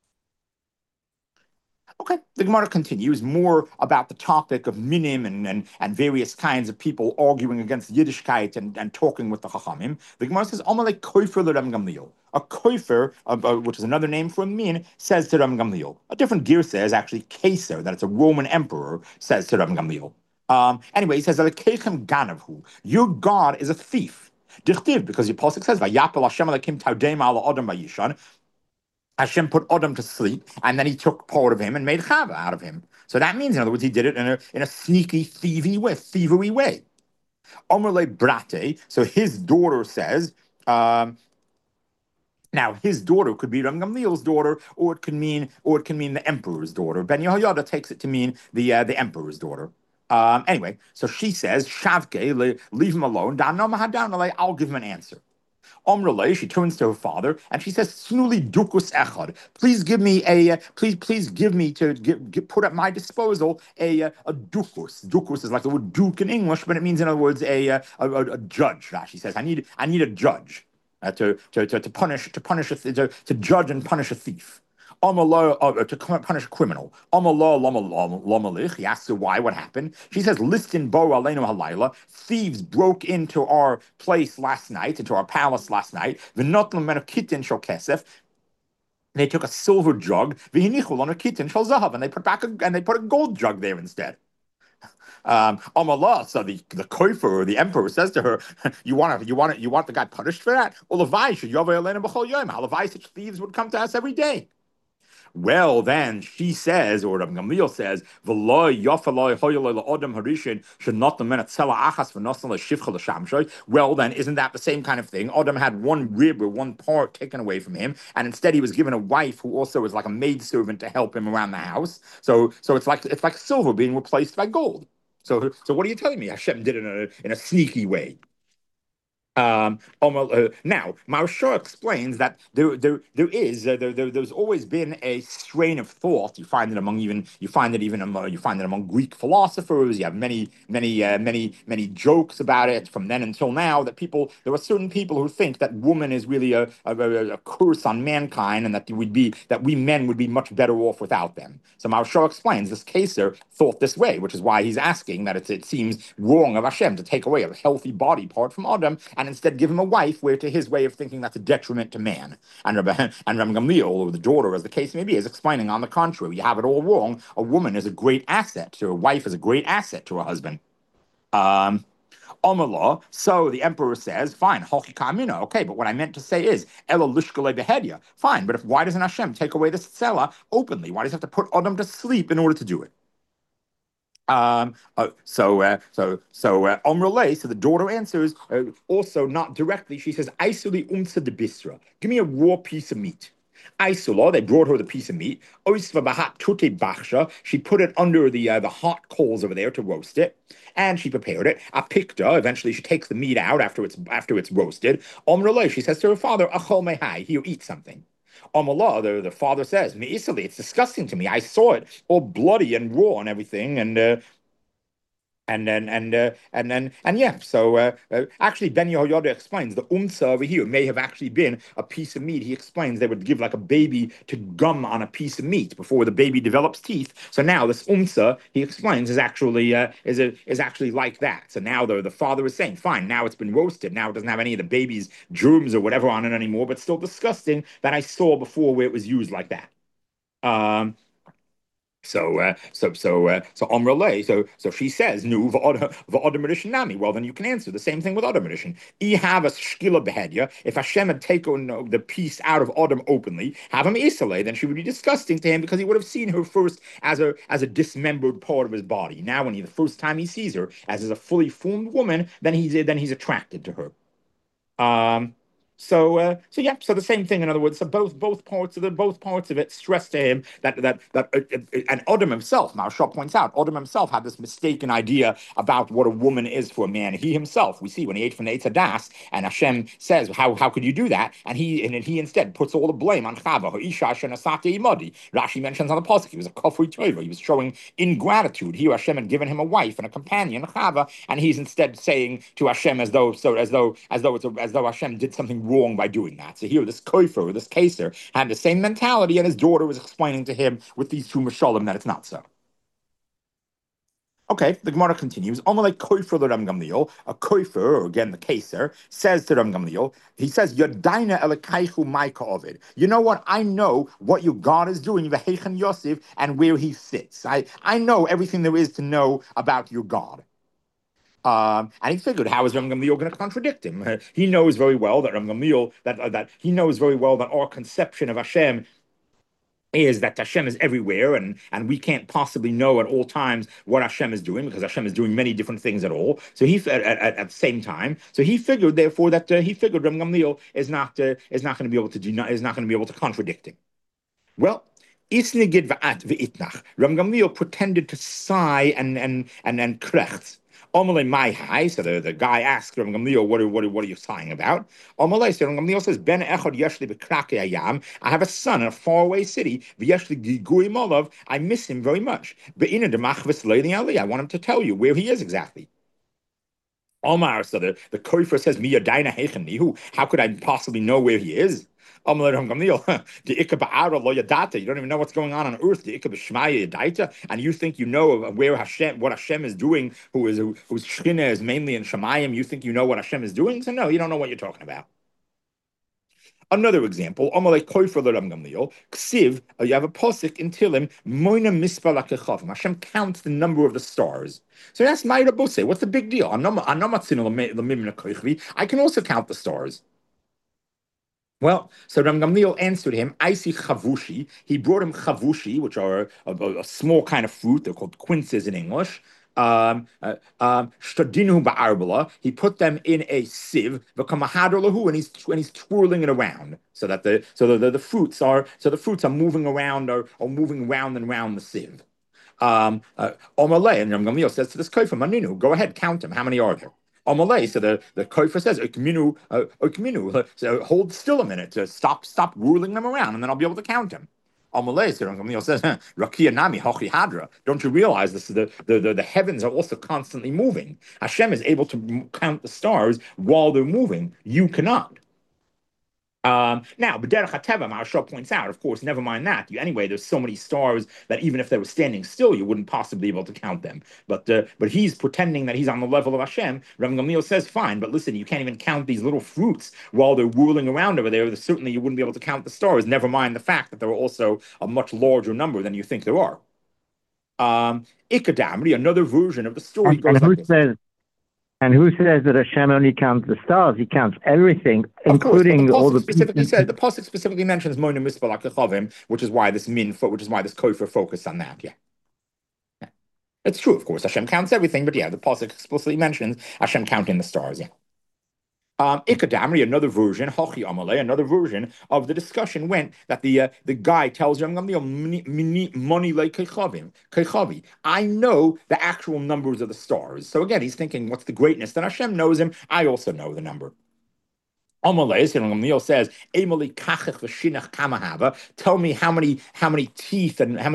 Okay, the Gemara continues more about the topic of minim and various kinds of people arguing against Yiddishkeit and talking with the Chachamim. The Gemara says, Amalek koifer le Reb Gamliel. A koifer, which is another name for a min, says to Reb Gamliel. A different gear says actually Caesar, that it's a Roman emperor, says to Reb Gamliel. Anyway, he says, your God is a thief. Dichtiv, because your pasuk says, Vayapel Hashem Elokim Tardema ala Adam Vayishan. Hashem put Adam to sleep, and then he took part of him and made Chava out of him. So that means, in other words, he did it in a sneaky, thievery way. Omerle Brate, so his daughter says, now his daughter could be Ram Gamliel's daughter, or it can mean the emperor's daughter. Ben Yehoyada takes it to mean the emperor's daughter. Anyway, so she says, Shavke, leave him alone. I'll give him an answer. Omrele, she turns to her father and she says, "Snuli dukus echad. Please give me please give me put at my disposal a dukus. Dukus is like the word duke in English, but it means, in other words, a judge." She says, I need a judge to judge and punish a thief. To punish a criminal. He asks her why, what happened. She says, "Listin bo aleinu halayla. Thieves broke into our place last night, into our palace last night. V'notlu menu kitin shel kesef. They took a silver jug, v'hinichu lanu kitin shel zahav, and they put a gold jug there instead." So the koifer, or the emperor, says to her, "You want the guy punished for that? Olavai should yovei aleinu b'chol yom. Halavai, such thieves would come to us every day." Well, then she says, or Rabbi Gamliel says, well, then isn't that the same kind of thing? Adam had one rib or one part taken away from him, and instead he was given a wife who also was like a maidservant to help him around the house. So it's like silver being replaced by gold. So what are you telling me? Hashem did it in a sneaky way. Now, Maharsha explains that there's always been a strain of thought. You find it among Greek philosophers. You have many jokes about it from then until now. There are certain people who think that woman is really a curse on mankind, and that we men would be much better off without them. So Maharsha explains this Keser thought this way, which is why he's asking that it seems wrong of Hashem to take away a healthy body part from Adam and instead give him a wife, where to his way of thinking that's a detriment to man. And Rabbi Gamliel, or the daughter, as the case may be, is explaining on the contrary. You have it all wrong. A woman is a great asset to a wife, is a great asset to a husband. Omerla, so the emperor says, fine, okay, but what I meant to say is, Ela lishkale behedia. Fine, but why doesn't Hashem take away the tzela openly? Why does he have to put Adam to sleep in order to do it? Omrele, so the daughter answers, also not directly. She says, "Aisuli umsa de bisra. Give me a raw piece of meat." Aisula, they brought her the piece of meat. Oisva bahat tute bachsha. She put it under the hot coals over there to roast it, and she prepared it. Apikta. Eventually, she takes the meat out after it's roasted. Omrele, she says to her father, "Achol mehai. Here, eat something." Amalah, the father says, "Me'isali, it's disgusting to me. I saw it all bloody and raw and everything, and yeah." So actually, Ben Yehoyada explains the umsa over here may have actually been a piece of meat. He explains they would give like a baby to gum on a piece of meat before the baby develops teeth. So now this umsa, he explains, is actually like that. So now the father is saying, fine, now it's been roasted. Now it doesn't have any of the baby's germs or whatever on it anymore, but still disgusting that I saw before where it was used like that. So Omrele, so she says, "Nu v'odem nami." Well, then you can answer the same thing with Adam Rishon. I have a shkila behedya. If Hashem had taken the piece out of Adam openly, have him isale, then she would be disgusting to him because he would have seen her first as a dismembered part of his body. Now, when the first time he sees her as a fully formed woman, then he's attracted to her. So the same thing. In other words, so both parts of it stress to him that and Adam himself, Maharsha points out, Adam himself had this mistaken idea about what a woman is for a man. He himself, we see when he ate from the Eitz Hadas, and Hashem says, how could you do that? And he instead puts all the blame on Chava. Rashi mentions on the pasuk he was a kafui tova. He was showing ingratitude. Here Hashem had given him a wife and a companion, Chava, and he's instead saying to Hashem as though Hashem did something wrong by doing that. So here, this koifer, this kaser, had the same mentality, and his daughter was explaining to him with these two mashalim that it's not so. Okay, the Gemara continues. Amalei koifer le Ram Gamliel, a koifer, or again the kaser, says to Ram Gamliel, he says, "Yadaina elekaichu maika ovid." You know what? I know what your God is doing, v'heichen Yosef, and where he sits. I know everything there is to know about your God. And he figured, how is Ram Gamliel going to contradict him? He knows very well that Ram Gamliel, that he knows very well that our conception of Hashem is that Hashem is everywhere, and we can't possibly know at all times what Hashem is doing, because Hashem is doing many different things at all. So he at the same time, so he figured, therefore, that Ram Gamliel is not going to be able to is not going to be able to contradict him. Well, Isnigid va'at ve'itnach. Ram Gamliel pretended to sigh and krecht. Omale my high. So the guy asks Rav Gamliel, what are you sighing about? Omale, so Rav Gamliel says, Ben echad yeshli b'krake ayam. I have a son in a faraway city. V'yeshli gigui molav. I miss him very much. Be'ina demachvis leili ali. I want him to tell you where he is exactly. Omar, so the Kofer says, Miya Daina Heichenihu. How could I possibly know where he is? You don't even know what's going on earth. And you think you know where Hashem, what Hashem is doing, whose Shechina is mainly in Shemayim. You think you know what Hashem is doing? So no, you don't know what you're talking about. Another example, Amalek Koifer Ram Gamliel, Ksiv, you have a posik in Tilim, Moina Mispal Akechavim. Hashem counts the number of the stars. So that's Mayra Bose. What's the big deal? I can also count the stars. Well, so Ram Gamliel answered him, I see chavushi. He brought him chavushi, which are a small kind of fruit. They're called quinces in English. Shtadinu ba'arbala. He put them in a sieve, and he's twirling it around so that the fruits are moving around or moving round and round the sieve. Omalei, and Ram Gamliel says to this kofer, Maninu, go ahead, count them. How many are there? Omalei, so the kofer says, Okminu, so hold still a minute to stop whirling them around, and then I'll be able to count them. Amalei, so Ram Gamliel says, Rakia nami hochi hadra. Don't you realize this? The heavens are also constantly moving. Hashem is able to count the stars while they're moving. You cannot. Now, B'derech HaTeva, Maharsha points out, of course, never mind that. Anyway, there's so many stars that even if they were standing still, you wouldn't possibly be able to count them. But he's pretending that he's on the level of Hashem. Rav Gamliel says, fine, but listen, you can't even count these little fruits while they're whirling around over there. Certainly, you wouldn't be able to count the stars. Never mind the fact that there are also a much larger number than you think there are. Ikadamri, another version of the story goes like this.
And who says that Hashem only counts the stars? He counts everything, including all the.
The pasuk specifically mentions Mona Mispal Akechavim, which is why this kofer focused on that. Yeah, it's true, of course. Hashem counts everything, but the pasuk explicitly mentions Hashem counting the stars. Yeah. Ikadamri, another version, Hochi Amalei, another version of the discussion went that the guy tells Ram Gamliel, money like Kechavi. I know the actual numbers of the stars. So again, he's thinking, what's the greatness? Then Hashem knows him. I also know the number. Amalei, Ram Gamliel says, Emali kachech v'shinach kamahava. Tell me how many teeth and how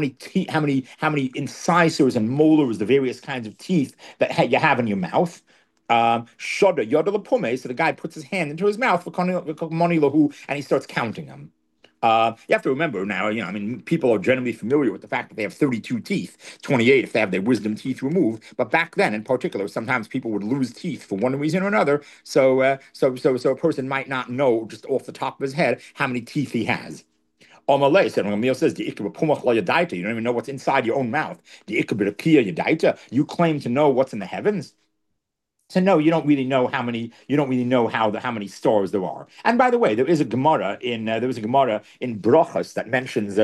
many incisors and molars, the various kinds of teeth that you have in your mouth. Shoda Yoda Lapume, so the guy puts his hand into his mouth, and he starts counting them. You have to remember now, people are generally familiar with the fact that they have 32 teeth, 28 if they have their wisdom teeth removed. But back then, in particular, sometimes people would lose teeth for one reason or another. So a person might not know just off the top of his head how many teeth he has. Omalei said, when Gamliel says, you don't even know what's inside your own mouth. You claim to know what's in the heavens. So no, you don't really know how many stars there are. And by the way, there was a Gemara in Brachos that mentions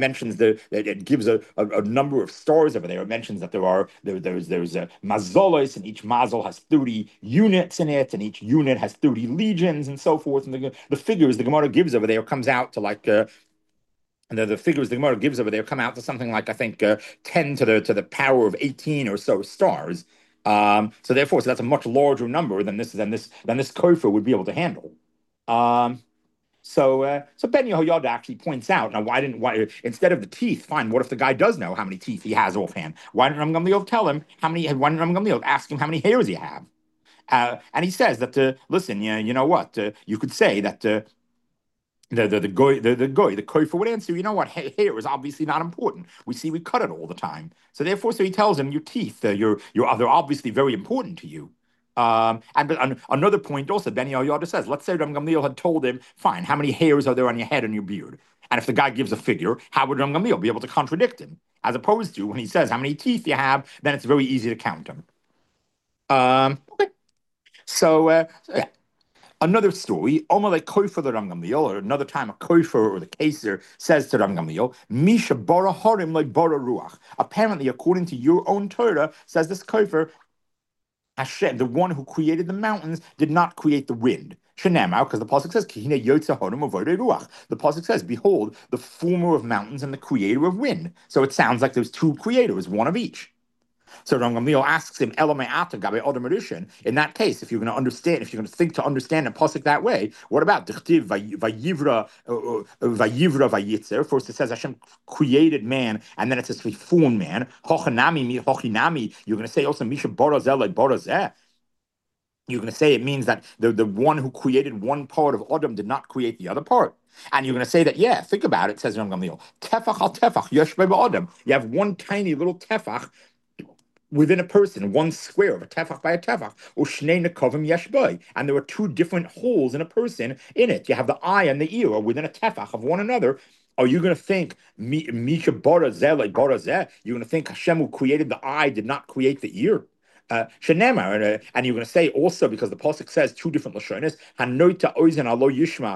it gives a number of stars over there. It mentions that there's a mazolos, and each mazol has 30 units in it, and each unit has 30 legions, and so forth. And the figures the Gemara gives over there comes out to like. And the figures the Gemara gives over there come out to something like, I think, 10 to the power of 18 or so stars. So that's a much larger number than this kofer would be able to handle. So Ben Yehoyada actually points out, now why instead of the teeth, fine, what if the guy does know how many teeth he has offhand? Why didn't Ram Gamliel tell him why didn't Ram Gamliel ask him how many hairs he have? And he says that listen, you know what? You could say that the kofer would answer, you know what, hair is obviously not important. We cut it all the time. So he tells him, your teeth, they're obviously very important to you. But another point also, Ben Yehoyada says, let's say Ram Gamliel had told him, fine, how many hairs are there on your head and your beard? And if the guy gives a figure, how would Ram Gamliel be able to contradict him? As opposed to when he says how many teeth you have, then it's very easy to count them. Okay. So yeah. Another story, Omalei Kofer the Ram Gamliel, or another time a Kofer or the Kaser says to Ram Gamliel, Misha bara harim like bara ruach. Apparently, according to your own Torah, says this Kofer, Hashem, the one who created the mountains, did not create the wind. Shenamau, because the pasuk says, Kihine yotza harim avodah ruach. The pasuk says, behold, the former of mountains and the creator of wind. So it sounds like there's two creators, one of each. So Ram Gamliel asks him, Elamei Ata Gabe Adam Rishon. In that case, if you're going to understand, if you're going to think to understand a pasuk that way, what about Dichtiv Vayivra Vayitzer? First it says Hashem created man, and then it says He formed man. Hochinami. You're going to say also Misha Borazeh Borazeh. You're going to say it means that the one who created one part of Adam did not create the other part. And you're going to say that, yeah, think about it, says Ram Gamliel. Tefach al tefach, yesh Adam. You have one tiny little tefach within a person, one square of a tefach by a tefach, or shnei nekovim yesh boy, and there are two different holes in a person in it. You have the eye and the ear are within a tefach of one another. Are you going to think Misha Borazeh like Borazeh? You're going to think Hashem who created the eye did not create the ear? Shenemar, and you're going to say also because the pasuk says two different lashonis, Hanoita oizen alo yishma.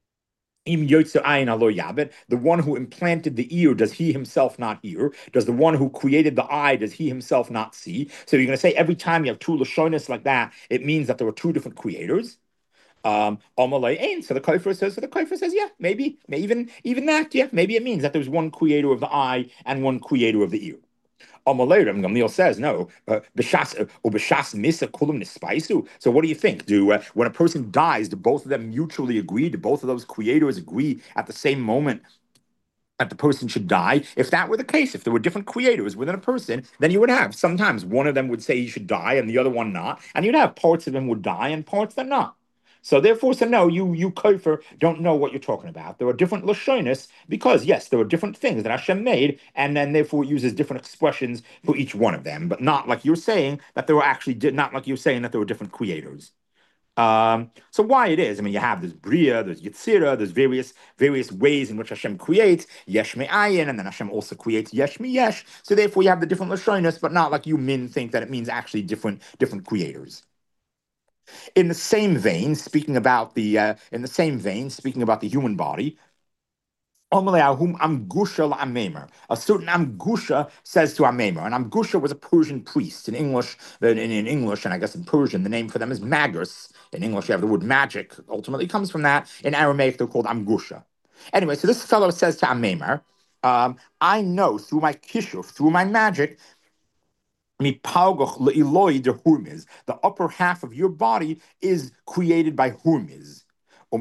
The one who implanted the ear, does he himself not hear? Does the one who created the eye, does he himself not see? So you're going to say every time you have two lashonis like that, it means that there were two different creators. So the Kofer says, yeah, maybe even that, yeah, maybe it means that there's one creator of the eye and one creator of the ear. Gamliel says no. So what do you think? When a person dies, do both of them mutually agree? Do both of those creators agree at the same moment that the person should die? If that were the case, if there were different creators within a person, then you would have sometimes one of them would say he should die and the other one not, and you'd have parts of him would die and parts that not. So therefore, no, you Kofer don't know what you're talking about. There are different lashonis because yes, there are different things that Hashem made, and then therefore it uses different expressions for each one of them, but not like you're saying that there were actually not like you're saying that there were different creators. So why it is? I mean, you have this Bria, there's Yitzira, there's various ways in which Hashem creates Yesh Me'ayin, and then Hashem also creates Yesh Me'yesh. So therefore, you have the different lashonis, but not like you min think that it means actually different creators. In the same vein, speaking about the human body, a certain Amgusha says to Amemer, and Amgusha was a Persian priest. In English, and I guess in Persian, the name for them is Magus. In English, you have the word magic. Ultimately, comes from that. In Aramaic, they're called Amgusha. Anyway, so this fellow says to Amemer, I know through my kishuf, through my magic, the upper half of your body is created by Hurmiz. And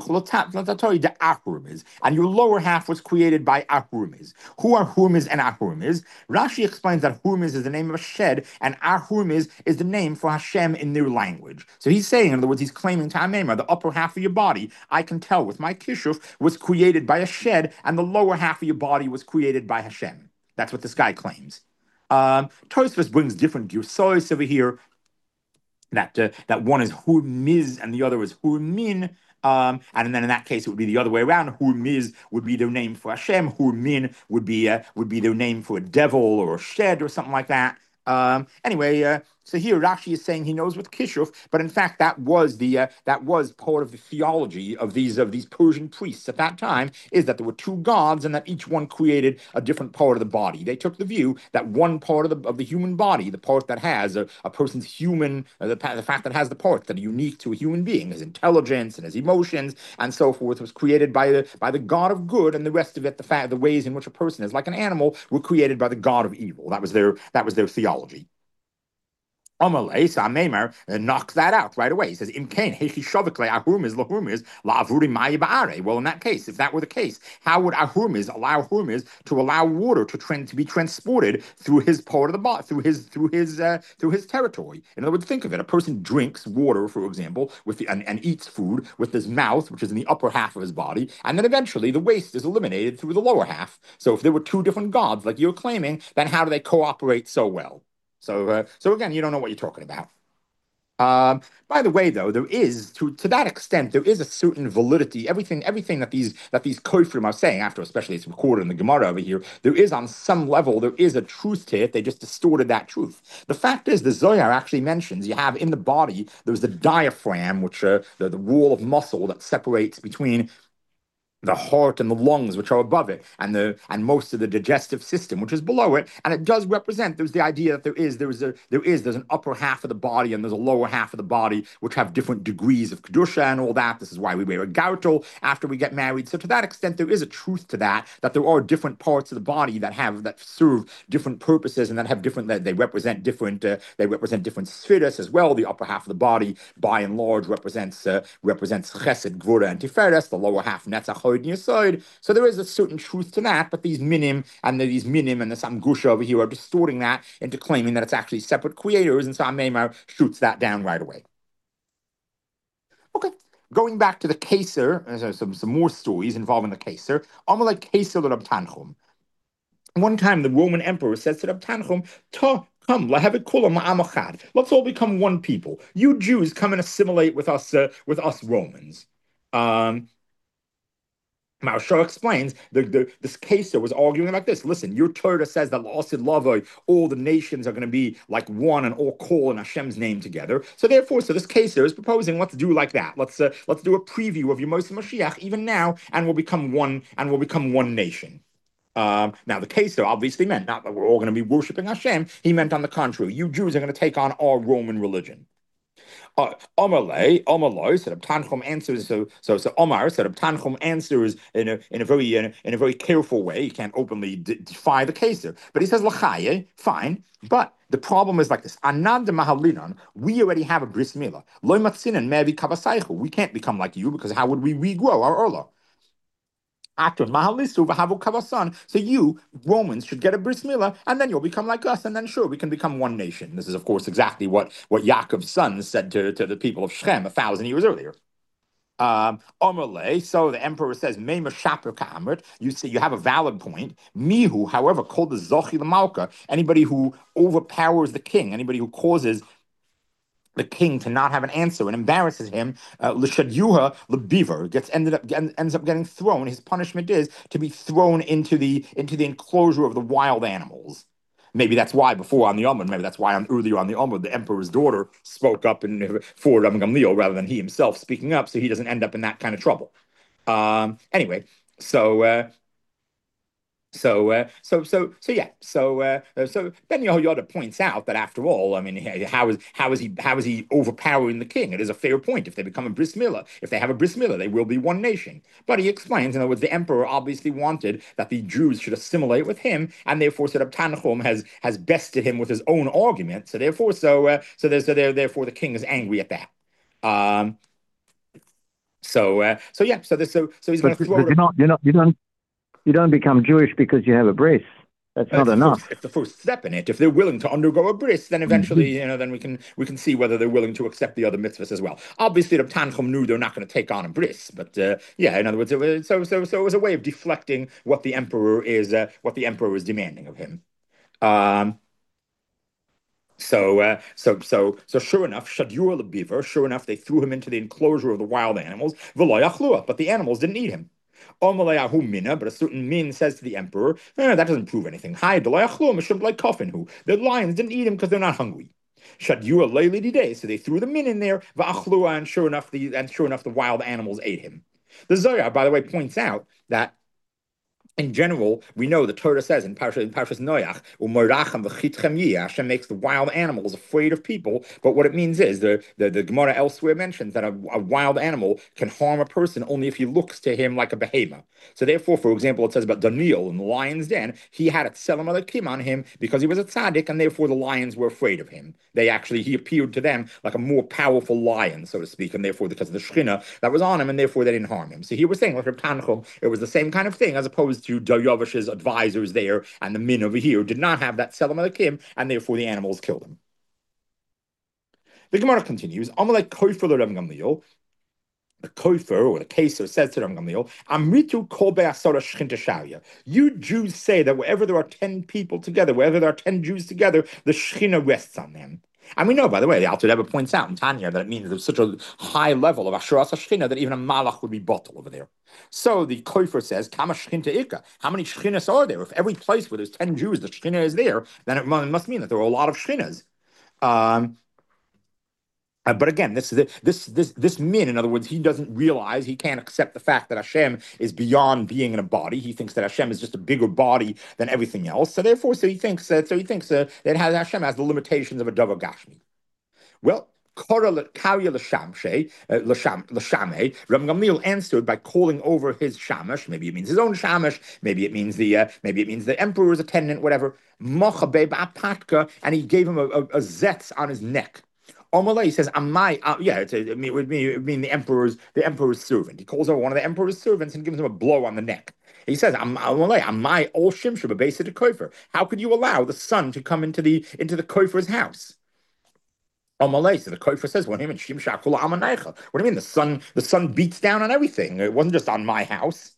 your lower half was created by Ahurmiz. Who are Hurmiz and Ahurmiz? Rashi explains that Hurmiz is the name of a shed, and Ahurmiz is the name for Hashem in their language. So he's saying, in other words, he's claiming to Amemar, the upper half of your body, I can tell with my kishuf, was created by a shed, and the lower half of your body was created by Hashem. That's what this guy claims. Tosfos brings different girsois over here. That one is Hurmiz and the other is Hurmin. And then in that case, it would be the other way around. Hurmiz would be their name for Hashem. Hurmin would be their name for a devil or a shed or something like that. Anyway, so here Rashi is saying he knows with kishuf, but in fact that was part of the theology of these Persian priests at that time, is that there were two gods and that each one created a different part of the body. They took the view that one part of the human body, the part that has a person's human, the fact that it has the parts that are unique to a human being, his intelligence and his emotions and so forth, was created by the God of good, and the rest of it, the ways in which a person is like an animal, were created by the God of evil. That was their theology. Amalei, so Amemer knocks that out right away. He says, well, in that case, if that were the case, how would Ahurmiz allow Hurmiz to allow water to be transported through his part of the body, through his territory? In other words, think of it: a person drinks water, for example, and eats food with his mouth, which is in the upper half of his body, and then eventually the waste is eliminated through the lower half. So if there were two different gods, like you're claiming, then how do they cooperate so well? So again, you don't know what you're talking about. By the way, though, there is to that extent there is a certain validity. Everything that these Kofrim are saying, after especially it's recorded in the Gemara over here, there is on some level there is a truth to it. They just distorted that truth. The fact is, the Zohar actually mentions you have in the body there's the diaphragm, which the wall of muscle that separates between the heart and the lungs, which are above it, and most of the digestive system, which is below it. And it does represent. There's the idea that there's an upper half of the body and there's a lower half of the body which have different degrees of kedusha and all that. This is why we wear a gautel after we get married. So to that extent, there is a truth to that. That there are different parts of the body that serve different purposes and that have different. That they represent different. They represent different spheres as well. The upper half of the body, by and large, represents chesed, gvura, and tiferes. The lower half, netzach, side. So there is a certain truth to that, but these minim and the samgusha over here are distorting that into claiming that it's actually separate creators, and Sam Meimar shoots that down right away. Okay. Going back to the Keser, some more stories involving the Keser. Amalek Keser Rab Tanchum. One time the Roman emperor says to Rab Tanchum, come, let's all become one people. You Jews come and assimilate with us Romans. Maharsha explains this Keser was arguing like this. Listen, your Torah says that all the nations are going to be like one and all call in Hashem's name together. So therefore, this Keser is proposing, let's do like that. Let's do a preview of your Moshe Mashiach even now, and we'll become one nation. Now the Keser obviously meant not that we're all going to be worshiping Hashem. He meant on the contrary, you Jews are going to take on our Roman religion. Amalai said Tanchum answers. So Omar said Tanchum answers in a very careful way. He can't openly defy the Keser, but he says Lachaye, fine. But the problem is like this: Anand Mahalinan, we already have a bris milah. Loy matzinen mevi kavasaychu. We can't become like you because how would we regrow our Orla? So you, Romans, should get a bris milah, and then you'll become like us, and then sure, we can become one nation. This is, of course, exactly what Yaakov's sons said to the people of Shechem 1,000 years earlier. So the emperor says, you see, you have a valid point. Mihu, however, called the Zochi Lamalka, anybody who overpowers the king, anybody who causes the king to not have an answer and embarrasses him, l'shadyuha l'beaver ends up getting thrown. His punishment is to be thrown into the enclosure of the wild animals. Maybe that's why before on the Amud, maybe that's why earlier on the Amud, the emperor's daughter spoke up for Rabban Gamliel rather than he himself speaking up, so he doesn't end up in that kind of trouble. Anyway, so Ben Yehoyada points out that after all, I mean, how is he overpowering the king? It is a fair point. If they become a bris milah, if they have a bris milah, they will be one nation. But he explains, in other words, the emperor obviously wanted that the Jews should assimilate with him, and therefore Reb Tanchum has bested him with his own argument. So therefore the king is angry at that. He's going to
throw. You don't become Jewish because you have a bris. That's not enough.
It's the first step in it. If they're willing to undergo a bris, then eventually, then we can see whether they're willing to accept the other mitzvahs as well. Obviously, the Tanchum knew they're not going to take on a bris, but in other words, it was a way of deflecting what the emperor is demanding of him. So sure enough, Shadur the beaver. Sure enough, they threw him into the enclosure of the wild animals. But the animals didn't eat him. But a certain min says to the emperor, that doesn't prove anything. The lions didn't eat him because they're not hungry. So they threw the min in there, and sure enough, the wild animals ate him. The Zohar, by the way, points out that in general, we know the Torah says in Parshas Noach, Hashem makes the wild animals afraid of people. But what it means is the Gemara elsewhere mentions that a wild animal can harm a person only if he looks to him like a behemoth. So therefore, for example, it says about Daniel in the lion's den, he had a tselem alekim on him because he was a tzaddik, and therefore the lions were afraid of him. He appeared to them like a more powerful lion, so to speak, and therefore because of the shechina that was on him, and therefore they didn't harm him. So he was saying, like Reb Tanchum, it was the same kind of thing as opposed to Daryavish's advisors there, and the min over here did not have that tselem alekim, and therefore the animals killed him. The Gemara continues, Amalek koifer l'Reb Gamliel. The Kofer or the Keser says to Reb Gamliel, Amritu kol be'asara shchinta sharia. You Jews say that wherever there are 10 people together, wherever there are 10 Jews together, the Shechina rests on them. And we know, by the way, the Alter Rebbe points out in Tanya that it means there's such a high level of Asheras HaShechina that even a Malach would be bottled over there. So the Kofer says, Kama Shechinta Ika. How many Shechinas are there? If every place where there's 10 Jews, the Shechina is there, then it must mean that there are a lot of Shechinas. But again, this min, in other words, he doesn't realize, he can't accept the fact that Hashem is beyond being in a body. He thinks that Hashem is just a bigger body than everything else. So therefore, that Hashem has the limitations of a davar gashmi. Well, Karya l'shamshe, l'shame. Rav Gamliel answered by calling over his shamash. Maybe it means his own shamash. Maybe it means the emperor's attendant. Whatever. Mochabe ba'apatka, and he gave him a zetz on his neck. Omalei says, "Amai." It would mean the emperor's servant. He calls over one of the emperor's servants and gives him a blow on the neck. He says, "Amai ol shimsha b'beis kofer." How could you allow the son to come into the kofer's house? Omalei, so the kofer says, "What do you mean shimsha kula amanaycha? What do you mean the son beats down on everything? It wasn't just on my house."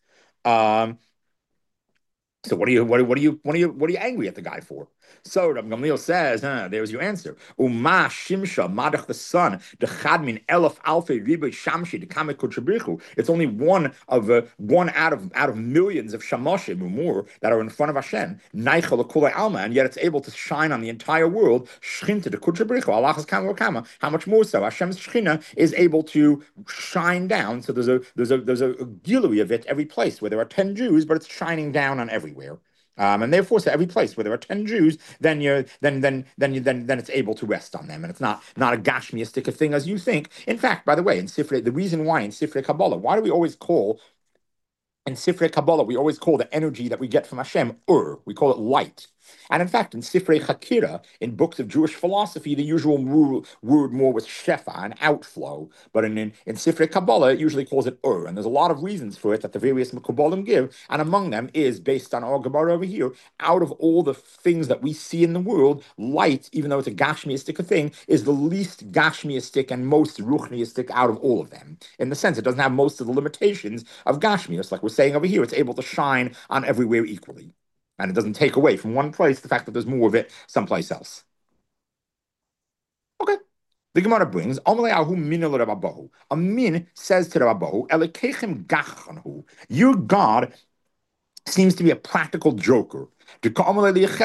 So what are you angry at the guy for? So Rabbi Gamliel says, there's your answer. Uma shimsha madach, the son, the chadmin elef alfei ribe shamshi the kamek kutchabrichu. It's only one out of millions of shamoshim or more that are in front of Hashem. Neichel l'kulei alma, and yet it's able to shine on the entire world. Shchinta the kutchabrichu alachas kama kama. How much more so? Hashem's shchina is able to shine down. So there's a gilui of it every place where there are 10 Jews, but it's shining down on everywhere. And therefore, so every place where there are 10 Jews, then it's able to rest on them, and it's not a gashmiistic thing as you think. In fact, by the way, in Sifrei, the reason why in Sifrei Kabbalah, why do we always call in Sifrei Kabbalah, we always call the energy that we get from Hashem we call it light. And in fact, in Sifrei Chakira, in books of Jewish philosophy, the usual word more was shefa, an outflow. But in Sifrei Kabbalah, it usually calls it And there's a lot of reasons for it that the various Mekubalim give. And among them is, based on our Gemara over here, out of all the things that we see in the world, light, even though it's a gashmiistic thing, is the least gashmiistic and most ruchniistic out of all of them. In the sense, it doesn't have most of the limitations of gashmius. Like we're saying over here, it's able to shine on everywhere equally. And it doesn't take away from one place the fact that there's more of it someplace else. Okay. The Gemara brings, a min says to Rabbahu, your God seems to be a practical joker. Hashem tells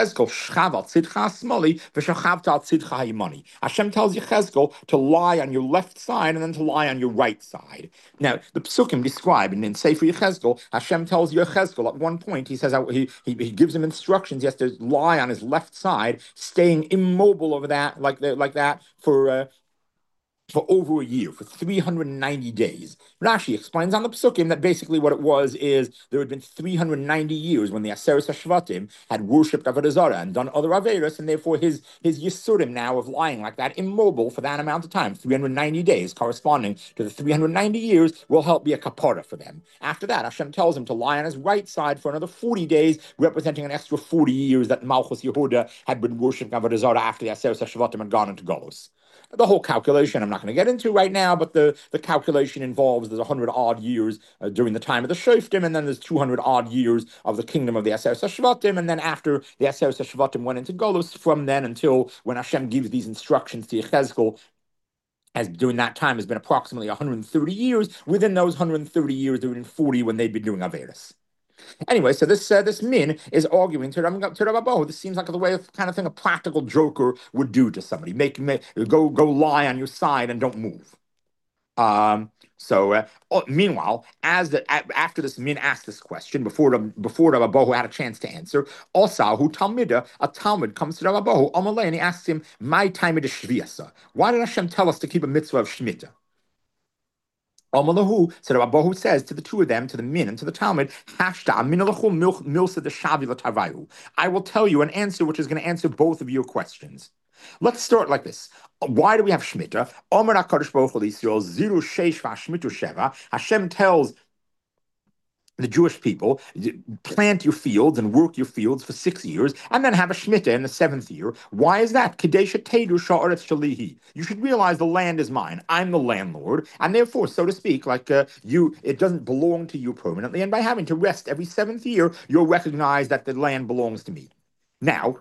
Yechezkel to lie on your left side and then to lie on your right side. Now, the Psukim describe, and in Sefer Yechezkel, Hashem tells Yechezkel at one point, he says he gives him instructions. He has to lie on his left side, staying immobile over that, like that, for over a year, for 390 days. Rashi explains on the Psukim that basically what it was is there had been 390 years when the Aseret HaShvatim had worshipped Avodah Zarah and done other Averos, and therefore his Yisurim now of lying like that, immobile for that amount of time, 390 days, corresponding to the 390 years, will help be a kapara for them. After that, Hashem tells him to lie on his right side for another 40 days, representing an extra 40 years that Malchus Yehuda had been worshipping Avodah Zarah after the Aseret HaShvatim had gone into Golus. The whole calculation I'm not going to get into right now, but the calculation involves there's 100 odd years during the time of the Shoftim, and then there's 200 odd years of the kingdom of the Aseret HaShvatim, and then after the Aseret HaShvatim went into Golus, from then until when Hashem gives these instructions to Yechezkel, as during that time has been approximately 130 years. Within those 130 years, there have been 40 when they've been doing Averis. Anyway, so this min is arguing to Rabbahu. This seems like the way of kind of thing a practical joker would do to somebody. Go lie on your side and don't move. Meanwhile, after this min asked this question, before Rabbahu had a chance to answer, also who Talmida, a Talmud comes to Rabbahu, Amalei, and he asks him, "My time is Shviasa. Why did Hashem tell us to keep a mitzvah of Shemitah?" Amalahu, so Rabbahu says to the two of them, to the min and to the Talmud, I will tell you an answer which is going to answer both of your questions. Let's start like this. Why do we have Shemitah? Hashem tells the Jewish people, plant your fields and work your fields for 6 years, and then have a Shemitah in the 7th year. Why is that? You should realize the land is mine. I'm the landlord, and therefore, so to speak, it doesn't belong to you permanently, and by having to rest every 7th year, you'll recognize that the land belongs to me. Now,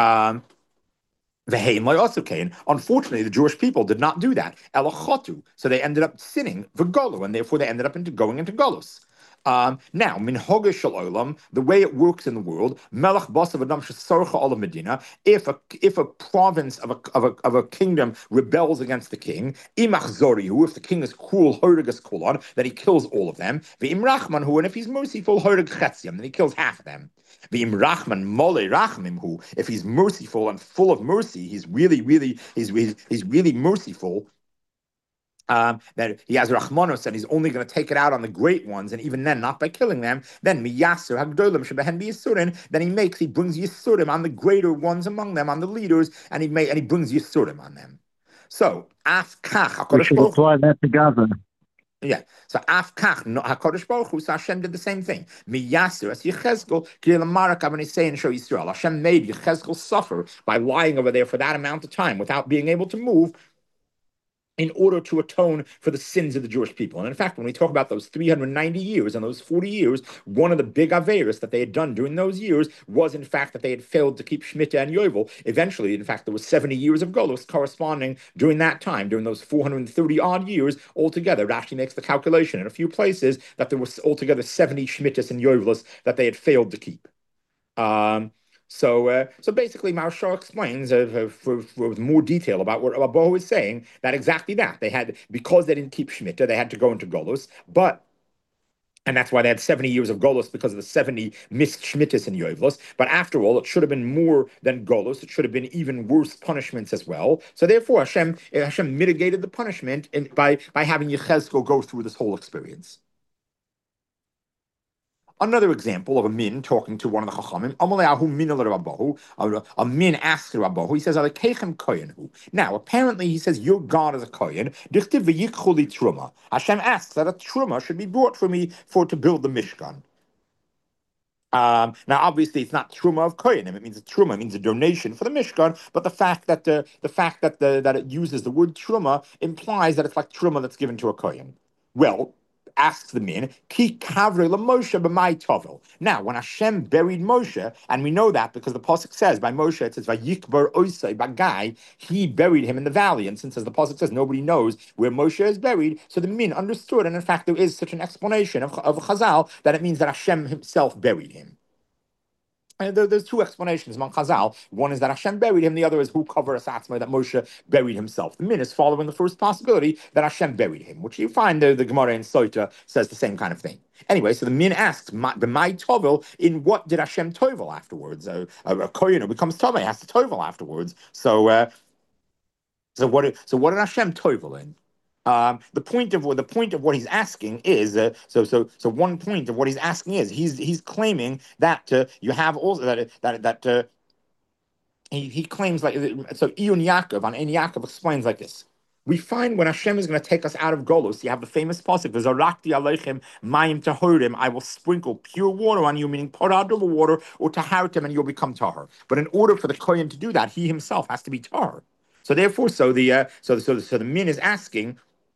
unfortunately, the Jewish people did not do that. So they ended up sinning, and therefore they ended up going into Golus. Now, minhoga shel olam, the way it works in the world, melech basav adam shesorcha olam medina. If a province of a kingdom rebels against the king, imach zorihu, if the king is cruel, hordigas kulon, then he kills all of them. V'im rachman and if he's merciful, hordig chetziam, then he kills half of them. V'im rachman mole rachmim if he's merciful and full of mercy, he's really merciful. That he has Rachmanos and he's only going to take it out on the great ones, and even then, not by killing them. Then miyaser hagdolim shebehen biyisurin. Then he brings yisurim on the greater ones among them, on the leaders, and he brings yisurim on them. So af kach.
We should apply that to Gaza.
Yeah. So af kach Hakadosh Baruch Hu. So Hashem did the same thing. Miyaser as Yechezkel ki'lamarak say and show Yisrael. Hashem made Yechezkel suffer by lying over there for that amount of time without being able to move, in order to atone for the sins of the Jewish people. And in fact, when we talk about those 390 years and those 40 years, one of the big averos that they had done during those years was, in fact, that they had failed to keep Shemitah and Yovel. Eventually, in fact, there was 70 years of Golus corresponding during that time, during those 430-odd years altogether. Rashi makes the calculation in a few places that there was altogether 70 Shemitahs and Yovelos that they had failed to keep. So basically, Maharsha explains with more detail about what Bohu is saying, that exactly that. They had, because they didn't keep Shemitah, they had to go into Golus, and that's why they had 70 years of Golus, because of the 70 missed Shemitahs and Yovelos. But after all, it should have been more than Golus. It should have been even worse punishments as well. So therefore, Hashem mitigated the punishment by having Yechezkel go through this whole experience. Another example of a min talking to one of the chachamim. A min asks Rabbahu. He says, now, apparently, he says, your God is a kohen. Hashem asks that a truma should be brought for me to build the Mishkan. Now, obviously, it's not truma of kohenim. It means a truma. It means a donation for the Mishkan. But the fact that that it uses the word truma implies that it's like truma that's given to a kohen. Well, asks the min, ki kavre Moshe b'mai tovel. Now, when Hashem buried Moshe, and we know that because the pasuk says by Moshe, it says vayikbar oisei bagai, he buried him in the valley. And since, as the pasuk says, nobody knows where Moshe is buried, so the min understood, and in fact, there is such an explanation of Chazal that it means that Hashem himself buried him. And there's two explanations among Chazal. One is that Hashem buried him. The other is who cover asatzma, that Moshe buried himself. The min is following the first possibility that Hashem buried him, which you find the Gemara in Sota says the same kind of thing. Anyway, so the min asks, "B'mai tovel? In what did Hashem tovel afterwards? A kohen who becomes tomei has to tovel afterwards. So what did Hashem tovel in? The point of what he's asking is one point of what he's asking is he's claiming that you have also that he claims, like, so Iyun Yaakov on Ein Yaakov explains like this. We find when Hashem is going to take us out of Golus, you have the famous pasuk, "V'zarakti aleichem mayim tahorim," I will sprinkle pure water on you, meaning paraduma water, or tahartim, and you'll become tahor. But in order for the kohen to do that, he himself has to be tahor. So therefore, the min is asking.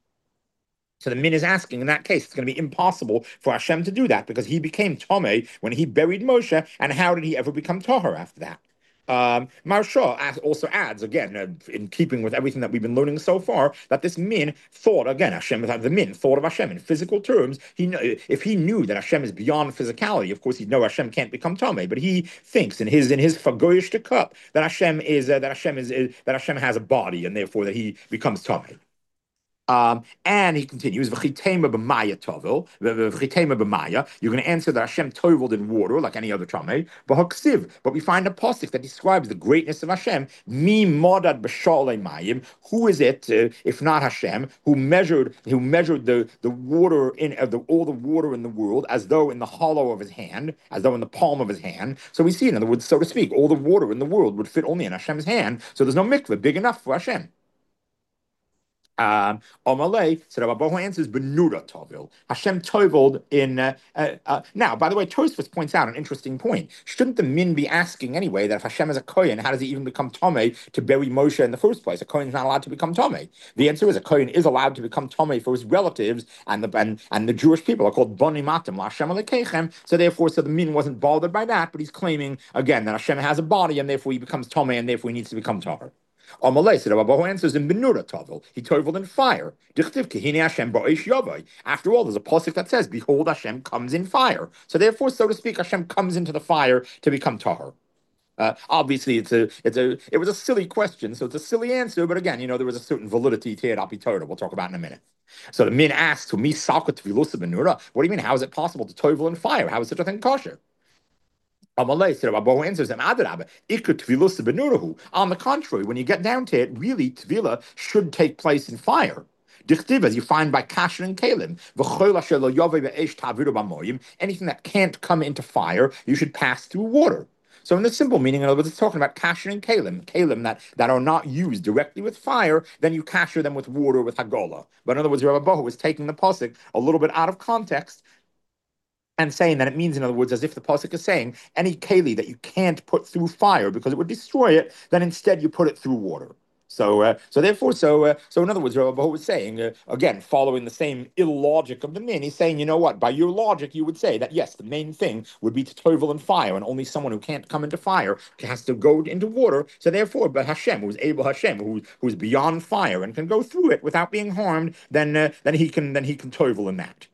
So the min is asking, in that case, it's going to be impossible for Hashem to do that, because he became Tomei when he buried Moshe, and how did he ever become Tahor after that? Maharsha also adds, again, in keeping with everything that we've been learning so far, that this min thought, again, the min thought of Hashem in physical terms. If he knew that Hashem is beyond physicality, of course he'd know Hashem can't become Tomei, but he thinks in his fagoyish cup that Hashem has a body, and therefore that he becomes Tomei. And he continues, you're going to answer that Hashem toveled in water like any other tamei. But we find a pasuk that describes the greatness of Hashem. Mi modad b'shalei. Who is it, if not Hashem, who measured the water all the water in the world as though in the hollow of his hand, as though in the palm of his hand? So we see, in other words, so to speak, all the water in the world would fit only in Hashem's hand. So there's no mikveh big enough for Hashem. Amalei, so Rabbi Bohu answers, Benura Tovil. Hashem toveled in. Now, by the way, Tosfos points out an interesting point. Shouldn't the min be asking anyway that if Hashem is a kohen, how does he even become tomei to bury Moshe in the first place? A kohen is not allowed to become tomei. The answer is a kohen is allowed to become tomei for his relatives, and the Jewish people are called bani matim LaHashem Alekechem. So therefore, the min wasn't bothered by that, but he's claiming again that Hashem has a body, and therefore he becomes tomei, and therefore he needs to become tahor. Amalei said, Rabbi answers in Benura Tovel. He toveled in fire. Dichtiv Kehine Hashem Ba'ish Yavai. After all, there's a pasuk that says, "Behold, Hashem comes in fire." So therefore, so to speak, Hashem comes into the fire to become tahor. Obviously, it was a silly question, so it's a silly answer. But again, there was a certain validity to it. We'll talk about in a minute. So the min asks, "To me, salka tvilusa benura." What do you mean? How is it possible to tovel in fire? How is such a thing kosher? Amalei said, Rabbi answers him, Adarabba, ikut tvilusa benuruhu. On the contrary, when you get down to it, really tvila should take place in fire. Dichtiv, as you find by Kasher and Kalim, anything that can't come into fire, you should pass through water. So in the simple meaning, in other words, it's talking about kasher and kalim that are not used directly with fire, then you kasher them with water, with hagola. But in other words, Rabbi Bohu is taking the pasuk a little bit out of context and saying that it means, in other words, as if the pasuk is saying, any keli that you can't put through fire because it would destroy it, then instead you put it through water. So in other words, Rabbi Bohu was saying, again, following the same illogic of the min, he's saying, you know what, by your logic, you would say that, yes, the main thing would be to tovel in fire, and only someone who can't come into fire has to go into water. So therefore, but Hashem, who's beyond fire and can go through it without being harmed, then he can tovel in that.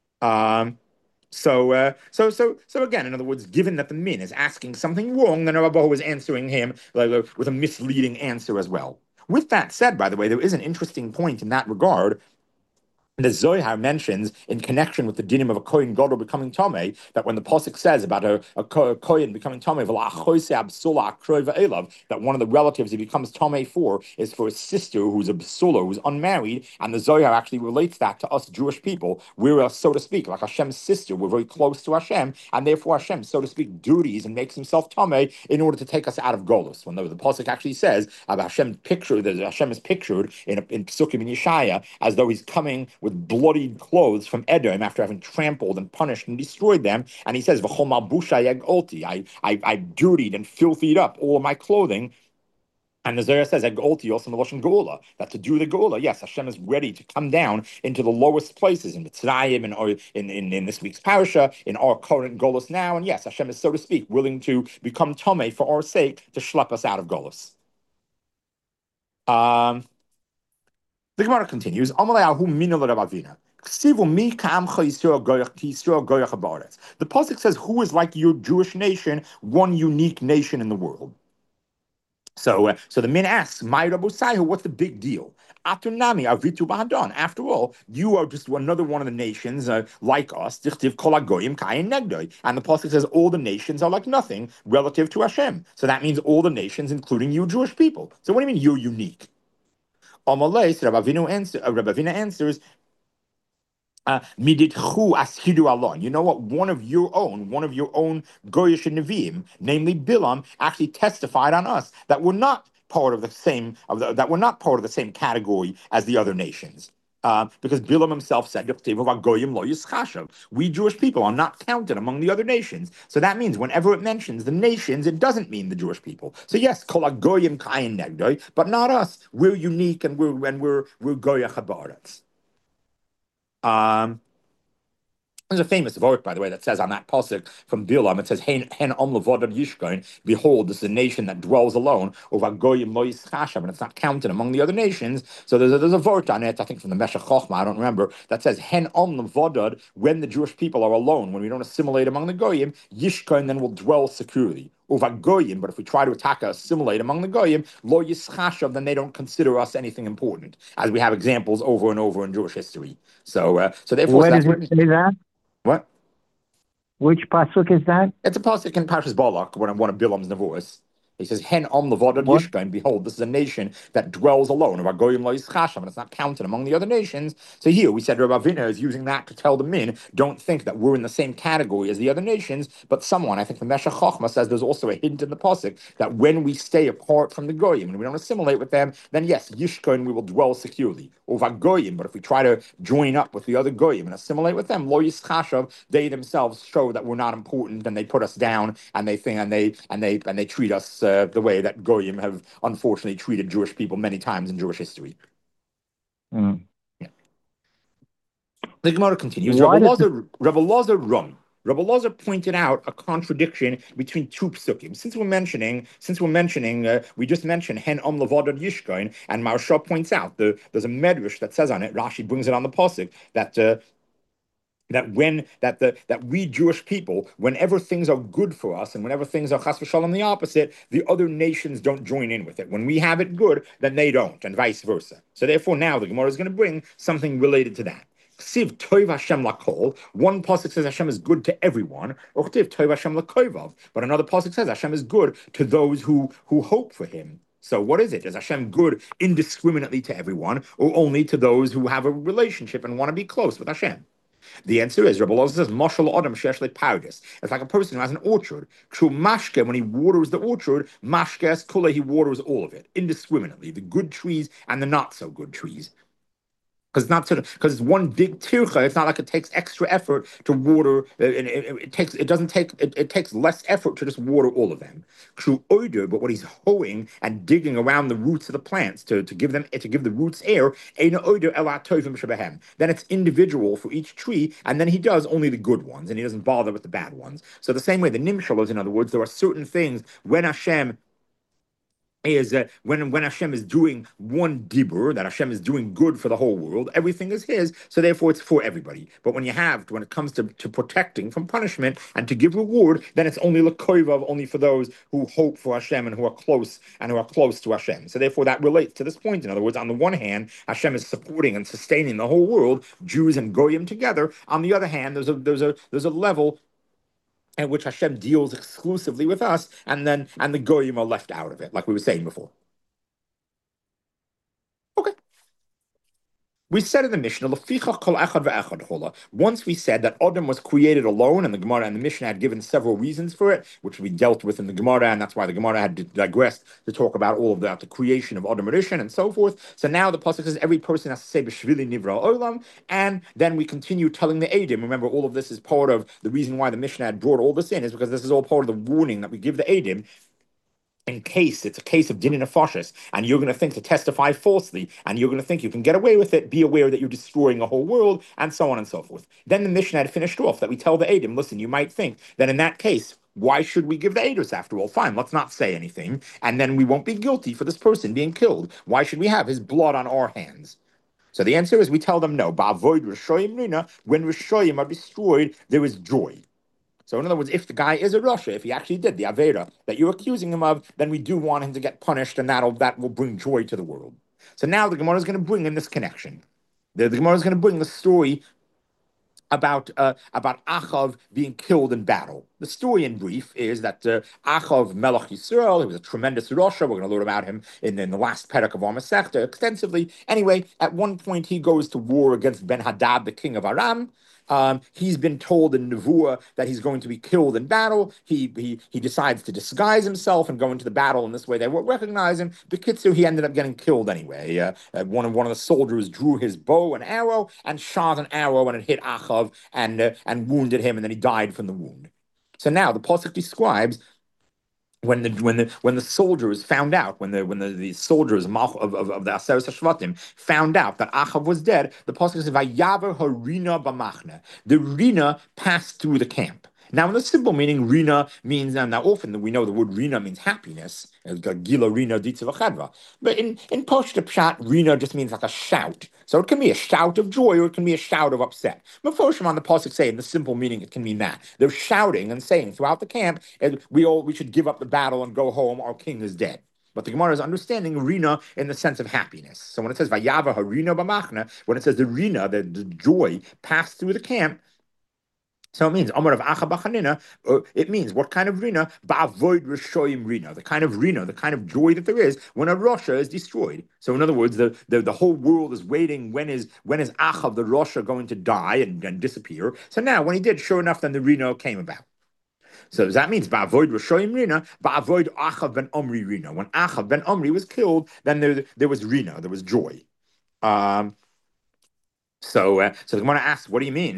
So again, in other words, given that the min is asking something wrong, then Rabbi is answering him with a misleading answer as well. With that said, by the way, there is an interesting point in that regard. The Zohar mentions, in connection with the dinim of a Kohen Gadol becoming Tomei, that when the Pasuk says about a Kohen becoming Tomei, that one of the relatives he becomes Tomei for is for his sister who's a Bsula, who's unmarried, and the Zohar actually relates that to us Jewish people. We're, so to speak, like Hashem's sister. We're very close to Hashem, and therefore Hashem, so to speak, duties and makes himself Tomei in order to take us out of Golus. When the Pasuk actually says about Hashem is pictured in Psukim in Yeshaya as though he's coming with bloodied clothes from Edom after having trampled and punished and destroyed them. And he says, I dirtied and filthied up all of my clothing. And the Zohar says, also Meloshin Geula, that to do the Geula, yes, Hashem is ready to come down into the lowest places in Mitzrayim and in this week's parasha, in our current Golus now. And yes, Hashem is, so to speak, willing to become Tomei for our sake to schlep us out of Golus. The Gemara continues, the pasuk says, who is like your Jewish nation, one unique nation in the world? So the min asks, what's the big deal? After all, you are just another one of the nations like us. And the pasuk says all the nations are like nothing relative to Hashem. So that means all the nations, including you Jewish people. So what do you mean you're unique? Amalei, so Rabbi Avina answers, you know what? One of your own Goyish Nevi'im, namely Bilam, actually testified on us that we're not part of the same category as the other nations. Because Bilam himself said, we Jewish people are not counted among the other nations. So that means whenever it mentions the nations, it doesn't mean the Jewish people. So yes, but not us. We're unique and we're Goya Chabaretz. There's a famous word, by the way, that says on that pasuk from Bilam, it says, "Hen levodad yishkoin." Behold, this is a nation that dwells alone. Over goyim lo yischashav, and it's not counted among the other nations. So there's a word on it, I think from the Meshech Chochma, I don't remember, that says, "Hen levodad." When the Jewish people are alone, when we don't assimilate among the goyim, yishkoin then will dwell securely. Over goyim, but if we try to assimilate among the goyim, lo yischashav, then they don't consider us anything important, as we have examples over and over in Jewish history. So therefore,
where does it say that?
What?
Which pasuk is that?
It's a pasuk in Parshas Balak, one of Bilam's nevuos. He says, "Hen om levodad yishka," and behold, this is a nation that dwells alone. Of goyim lo yischashav, and it's not counted among the other nations. So here we said Rabbi Avina is using that to tell the min, don't think that we're in the same category as the other nations. But someone, I think the Meshech Chochma says there's also a hint in the pasuk that when we stay apart from the goyim and we don't assimilate with them, then yes, yishka, and we will dwell securely. Over goyim, but if we try to join up with the other goyim and assimilate with them, lo yischashav, they themselves show that we're not important and they put us down and they think and they treat us the way that goyim have unfortunately treated Jewish people many times in Jewish history. Yeah. The Gemara continues. Rebbe Lozer Rum. Rabbi Loza pointed out a contradiction between two psukim. We just mentioned Hen Om Levadad Yishkoin, and Maharsha points out there's a medrash that says on it. Rashi brings it on the pasuk that we Jewish people, whenever things are good for us and whenever things are chas v'shalom the opposite, the other nations don't join in with it. When we have it good, then they don't, and vice versa. So therefore, now the Gemara is going to bring something related to that. Ksiv toiv Hashem lakol. One pasuk says Hashem is good to everyone. Or ksiv toiv Hashem lakovav. But another pasuk says Hashem is good to those who hope for Him. So what is it? Is Hashem good indiscriminately to everyone, or only to those who have a relationship and want to be close with Hashem? The answer is, Rabbi Loza says, Mashal Adam Shesh Paudis. It's like a person who has an orchard. True Mashke, when he waters the orchard, Mashkes Kula, he waters all of it indiscriminately, the good trees and the not so good trees. Because it's one big tircha. It's not like it takes extra effort to water. It takes less effort to just water all of them. True oider, but what he's hoeing and digging around the roots of the plants to give the roots air. Then it's individual for each tree, and then he does only the good ones, and he doesn't bother with the bad ones. So the same way the nimshal is, in other words, there are certain things when Hashem is when Hashem is doing one dibur, that Hashem is doing good for the whole world, everything is His, so therefore it's for everybody. But when it comes to protecting from punishment and to give reward, then it's only l'koivav, only for those who hope for Hashem and who are close to Hashem. So therefore that relates to this point. In other words, on the one hand, Hashem is supporting and sustaining the whole world, Jews and Goyim together. On the other hand, there's a level at which Hashem deals exclusively with us, and the goyim are left out of it, like we were saying before. Okay. We said in the Mishnah, once we said that Adam was created alone, and the Gemara and the Mishnah had given several reasons for it, which we dealt with in the Gemara, and that's why the Gemara had digressed to talk about all of that, the creation of Adam Rishon and so forth. So now the pasuk says every person has to say B'shvili Nivra Olam, and then we continue telling the Eidim. Remember, all of this is part of the reason why the Mishnah had brought all this in, is because this is all part of the warning that we give the Eidim. In case it's a case of din nefashos, and you're going to think to testify falsely, and you're going to think you can get away with it, be aware that you're destroying a whole world, and so on and so forth. Then the Mishnah had finished off that we tell the Eidim, listen, you might think that in that case, why should we give the Eidos after all? Fine, let's not say anything, and then we won't be guilty for this person being killed. Why should we have his blood on our hands? So the answer is we tell them no. Ba'avoid Rishoyim Rina, when Rishoyim are destroyed, there is joy. So in other words, if the guy is a Rasha, if he actually did the Avera that you're accusing him of, then we do want him to get punished, and that will bring joy to the world. So now the Gemara is going to bring in this connection. The Gemara is going to bring the story about Achav being killed in battle. The story in brief is that Achav Melech Yisrael, he was a tremendous Rasha. We're going to learn about him in the last Perek of our Masechta extensively. Anyway, at one point he goes to war against Ben-Hadad, the king of Aram. He's been told in Nevuah that he's going to be killed in battle. He decides to disguise himself and go into the battle, and this way they won't recognize him. B'kitzur, he ended up getting killed anyway. One of the soldiers drew his bow and arrow and shot an arrow, and it hit Achav and wounded him, and then he died from the wound. So now the pasuk describes when the soldiers found out, when the soldiers of the Aseret Hashvatim found out that Achav was dead, the pasuk says, "Vayaver harina b'machne." The rina passed through the camp. Now, in the simple meaning, rina means, now often we know the word rina means happiness, gila rina ditzavachadva. But in Pashto Pshat, rina just means like a shout. So it can be a shout of joy, or it can be a shout of upset. Mefoshim on the pasuk say, in the simple meaning, it can mean that they're shouting and saying throughout the camp, we should give up the battle and go home. Our king is dead. But the Gemara is understanding rina in the sense of happiness. So when it says vayava harina b'machna, when it says the rina, the joy passed through the camp. So it means Amar of Acha B'chanina. It means what kind of rina? Ba'avoid Rishoyim rina, the kind of joy that there is when a Rasha is destroyed. So in other words, the whole world is waiting. When is Achav the Rasha going to die and disappear? So now, when he did, sure enough, then the rina came about. So that means Ba'avoid Rishoyim rina, Ba'avoid Achav ben Omri rina. When Achav ben Omri was killed, then there was rina, there was joy. So the Gemara asks, what do you mean?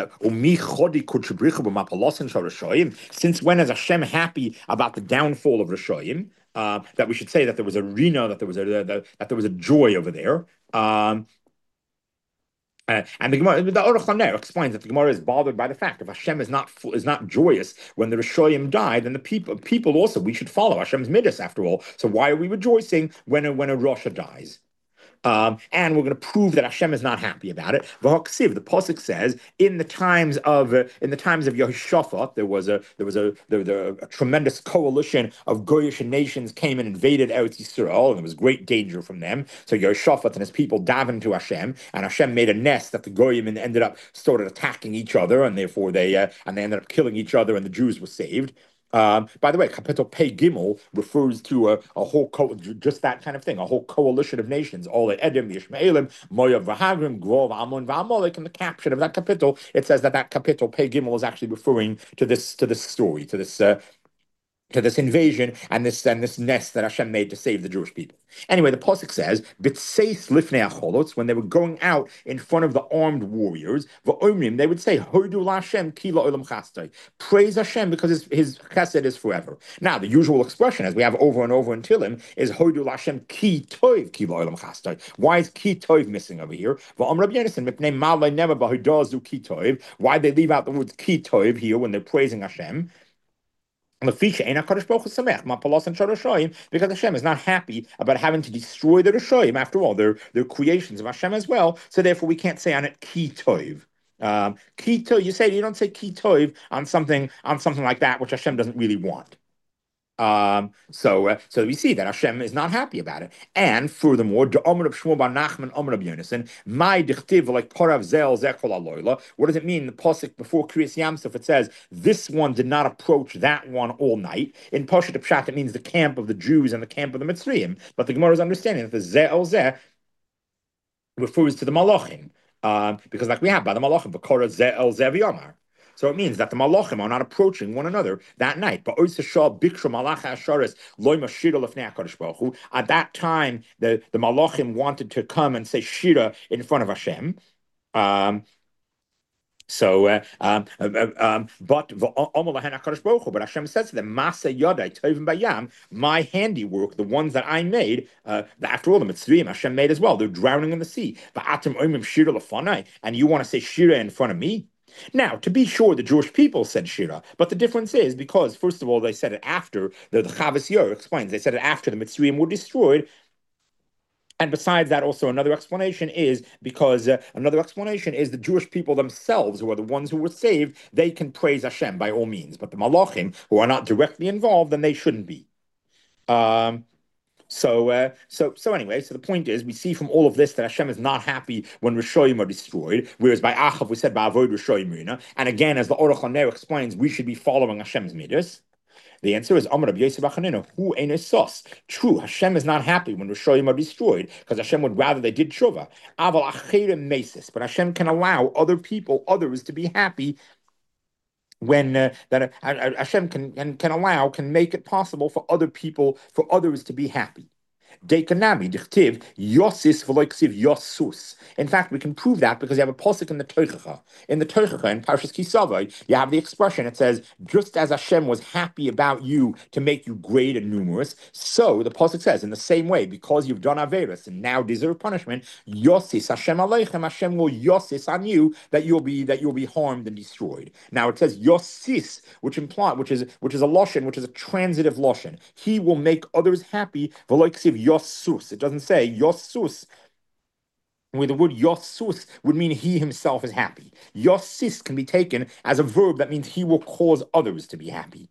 Since when is Hashem happy about the downfall of Rishoyim? That we should say that there was a rina, that there was a joy over there. And the Gemara, the Aruch LaNer explains that the Gemara is bothered by the fact if Hashem is not joyous when the Rishoyim died, then the people also we should follow Hashem's midas after all. So why are we rejoicing when a Rasha dies? And we're going to prove that Hashem is not happy about it. The pasuk says, in the times of Yehoshaphat, there was a tremendous coalition of Goyish nations came and invaded Eretz Yisrael, and there was great danger from them. So Yehoshaphat and his people davened to Hashem, and Hashem made a nest that the Goyim ended up started attacking each other, and therefore they ended up killing each other, and the Jews were saved. By the way, Capital Pei Gimel refers to a whole just that kind of thing, a whole coalition of nations, all the Edom, Yishmaelim, Moav, Vahagrim, Grov, Ammon, Va'amalek. In the caption of that capital, it says that Capital Pei Gimel is actually referring to this story, to this invasion and this nest that Hashem made to save the Jewish people. Anyway, the pasuk says, "B'tseis lifnei acholotz," when they were going out in front of the armed warriors, v'omrim, they would say, "Hodu laHashem ki la'olam chasdai," praise Hashem because his chesed is forever. Now, the usual expression, as we have over and over in Tilim, is "Hodu laHashem ki toiv ki la'olam chasdai." Why is ki toiv missing over here? V'am Rabbi Yonasan mipnei malay never b'hodazu ki toiv. Why they leave out the words ki toiv here when they're praising Hashem? Because Hashem is not happy about having to destroy the Rishoyim. After all, they're creations of Hashem as well. So therefore, we can't say on it ki toiv. Ki toiv. You don't say ki toiv on something like that which Hashem doesn't really want. So we see that Hashem is not happy about it. And furthermore, the Omer of Shmuel bar Nachman, Omer of Yonasan, my dichtiv like parav zel zekol aloyla. What does it mean? The pasuk before Kriyas Yamsuf, it says this one did not approach that one all night. In Pashat Pshat, it means the camp of the Jews and the camp of the Mitzrayim. But the Gemara is understanding that the zel zeh refers to the Malachim, because like we have by the Malachim, v'kora zel zeh v'yomar. So it means that the malachim are not approaching one another that night. But at that time, the malachim wanted to come and say shira in front of Hashem. But Hashem says to them, Masa Yodai Tovim Bayam, my handiwork, the ones that I made, after all, the Mitzrayim Hashem made as well. They're drowning in the sea. And you want to say shira in front of me? Now, to be sure, the Jewish people said Shira, but the difference is because, first of all, they said it after, the Chavas Yor explains, they said it after the Mitzrayim were destroyed. And besides that, also another explanation is the Jewish people themselves, who are the ones who were saved, they can praise Hashem by all means. But the Malachim, who are not directly involved, then they shouldn't be. So anyway, the point is, we see from all of this that Hashem is not happy when Rishoyim are destroyed, whereas by Achav we said Ba'avoid Rishoyim. And again, as the Aruch LaNer explains, we should be following Hashem's midas. The answer is Amar Rabbi Yosef Achaninu, who ain't a sos. True, Hashem is not happy when Rishoyim are destroyed, because Hashem would rather they did tshuva. Aval achirim mesis, but Hashem can allow others to be happy when that Hashem can make it possible for others to be happy. Dekanami dichtiv yosis v'loiksiv yosus. In fact, we can prove that because you have a pasuk in the Tochacha. In the Tochacha, in Parshas Kisavai, you have the expression. It says, "Just as Hashem was happy about you to make you great and numerous, so the pasuk says, in the same way, because you've done averos and now deserve punishment, yosis Hashem aleichem, Hashem will yosis on you that you'll be harmed and destroyed." Now it says yosis, which is a lashon, which is a transitive lashon. He will make others happy. V'loiksiv yosus. It doesn't say yosus, where the word yosus would mean he himself is happy. Yosis can be taken as a verb that means he will cause others to be happy.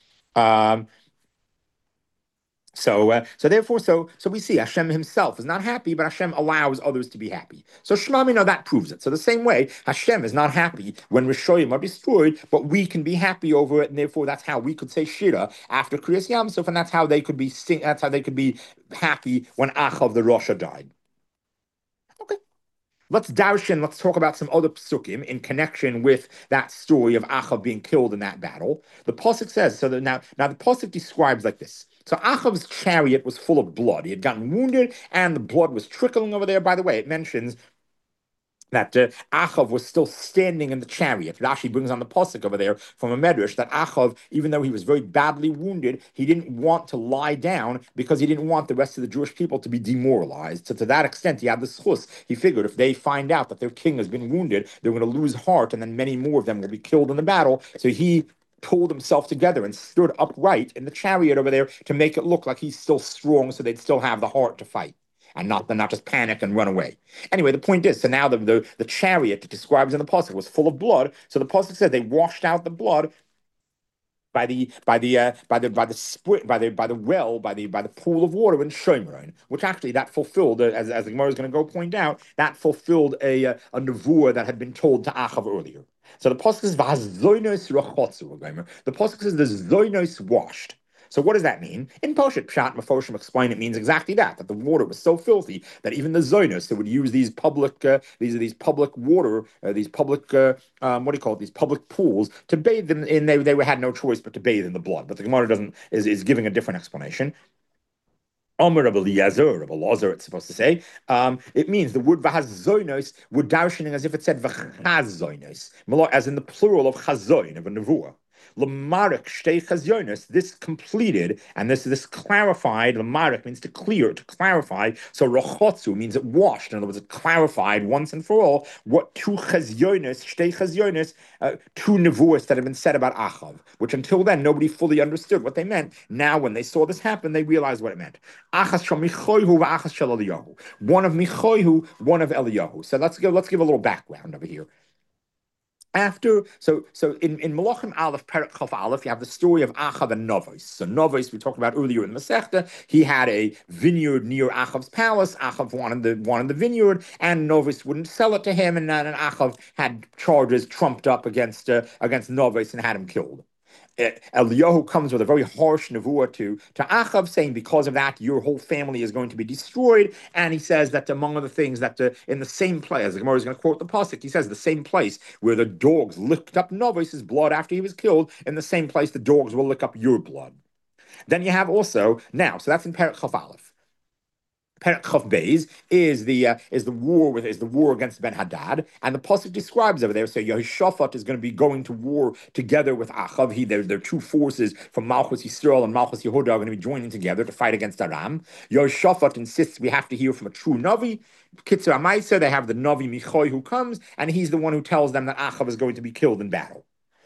So we see Hashem himself is not happy, but Hashem allows others to be happy. So Shema Mino, that proves it. So the same way, Hashem is not happy when Rishoyim are destroyed, but we can be happy over it, and therefore that's how we could say Shira after Kriyas Yamsuf, and that's how they could be happy when Achav the Rasha died. Okay. Let's darshan. Let's talk about some other psukim in connection with that story of Achav being killed in that battle. The pasuk says so. Now the pasuk describes like this. So Achav's chariot was full of blood. He had gotten wounded, and the blood was trickling over there. By the way, it mentions that Achav was still standing in the chariot. Rashi brings on the pasuk over there from a medrash that Achav, even though he was very badly wounded, he didn't want to lie down because he didn't want the rest of the Jewish people to be demoralized. So to that extent, he had the schus. He figured if they find out that their king has been wounded, they're going to lose heart, and then many more of them will be killed in the battle. So he pulled himself together and stood upright in the chariot over there to make it look like he's still strong, so they'd still have the heart to fight and not just panic and run away. Anyway, the point is, so now the chariot that describes in the pasuk was full of blood. So the pasuk said they washed out the blood by the well by the pool of water in Shomron, which actually that fulfilled, as the Gemara is going to go point out, that fulfilled a nevuah that had been told to Achav earlier. So the pasuk says v'hazoynos rachotzu. The pasuk says the zoynos washed. So what does that mean? In Poshet Pshat, Mefoshim explain it means exactly that the water was so filthy that even the Zionist that would use these public these public water these public what do you call it, these public pools to bathe them in, they had no choice but to bathe in the blood. But the Gemara is giving a different explanation. Amr Rabbi Eliezer, Rabbi Lazar, it's supposed to say. It means the word v'hazoynos, we're darshaning as if it said v'chazoynos, as in the plural of chazoin, of a nevuah. Lamarik shtei chazyonis, this completed, and this clarified. Lamarik means to clear, to clarify. So rochotzu means it washed. In other words, it clarified once and for all what two chazyonis, shtei chazyonis, two nevuahs that had been said about Achav, which until then nobody fully understood what they meant. Now, when they saw this happen, they realized what it meant. Achas shel Michoihu v'achas shel Eliyahu. One of Michoihu, one of Eliyahu. So let's give a little background over here. So in Malachim Aleph, Perek Chaf Aleph, you have the story of Achav and Novos. So Novos, we talked about earlier in the Masechta, he had a vineyard near Achav's palace. Achav wanted the vineyard, and Novos wouldn't sell it to him, and Achav had charges trumped up against Novos and had him killed. Eliyahu comes with a very harsh nevuah to Achav, saying because of that, your whole family is going to be destroyed. And he says that among other things, that in the same place, the Gemara is going to quote the pasuk, he says the same place where the dogs licked up Novos's blood after he was killed, in the same place the dogs will lick up your blood. Then you have also now, so that's in Perek Chaf Aleph. Perek Chaf Beis is the war against Ben Hadad, and the pasuk describes over there. So Yehoshaphat is going to be going to war together with Achav. There are two forces from Malchus Yisrael and Malchus Yehuda are going to be joining together to fight against Aram. Yehoshaphat insists we have to hear from a true Navi. Kitzur Amaisa, they have the Navi Michoi who comes, and he's the one who tells them that Achav is going to be killed in battle.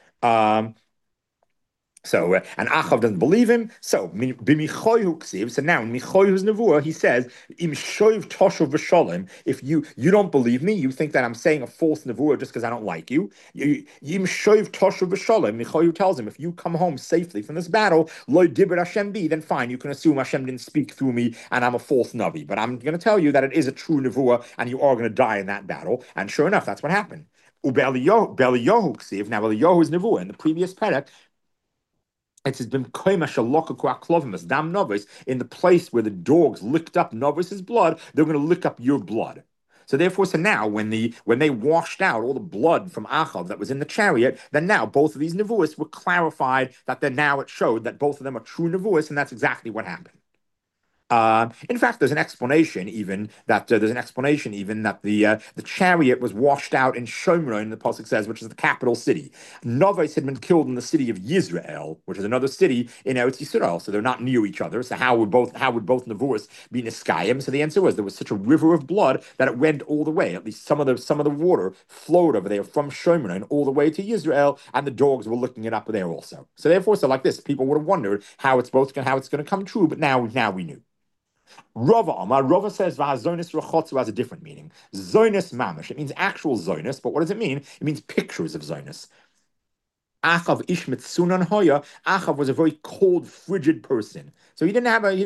And Achav doesn't believe him. So now in Michoihu's nevuah, he says, "Im shoiv toshuv v'sholem." If you don't believe me, you think that I'm saying a false nevuah just because I don't like you. Im shoiv toshuv v'sholem. Michoihu tells him, if you come home safely from this battle, lo dibur Hashem bi, then fine, you can assume Hashem didn't speak through me and I'm a false navi. But I'm going to tell you that it is a true nevuah and you are going to die in that battle. And sure enough, that's what happened. Now Eliyahu's nevuah in the previous perek. It has been dam novice, in the place where the dogs licked up Novice's blood, they're going to lick up your blood. So therefore, now when they washed out all the blood from Achav that was in the chariot, then now both of these nevuahs were clarified, that then now it showed that both of them are true nevuahs, and that's exactly what happened. In fact, there's an explanation even that the chariot was washed out in Shomron, the pasuk says, which is the capital city. Novos had been killed in the city of Yisrael, which is another city in Eretz Yisrael, so they're not near each other. So how would both nevuahs be niskayim? So the answer was there was such a river of blood that it went all the way. At least some of the water flowed over there from Shomron all the way to Yisrael, and the dogs were licking it up there also. So therefore, like this, people would have wondered how it's going to come true, but now we knew. Rava says Zonis Rachotzu has a different meaning. Zonis Mamish. It means actual Zonis, but what does it mean? It means pictures of Zonis. Achav Ishmet Sunan Hoya. Achav was a very cold, frigid person. So he didn't have a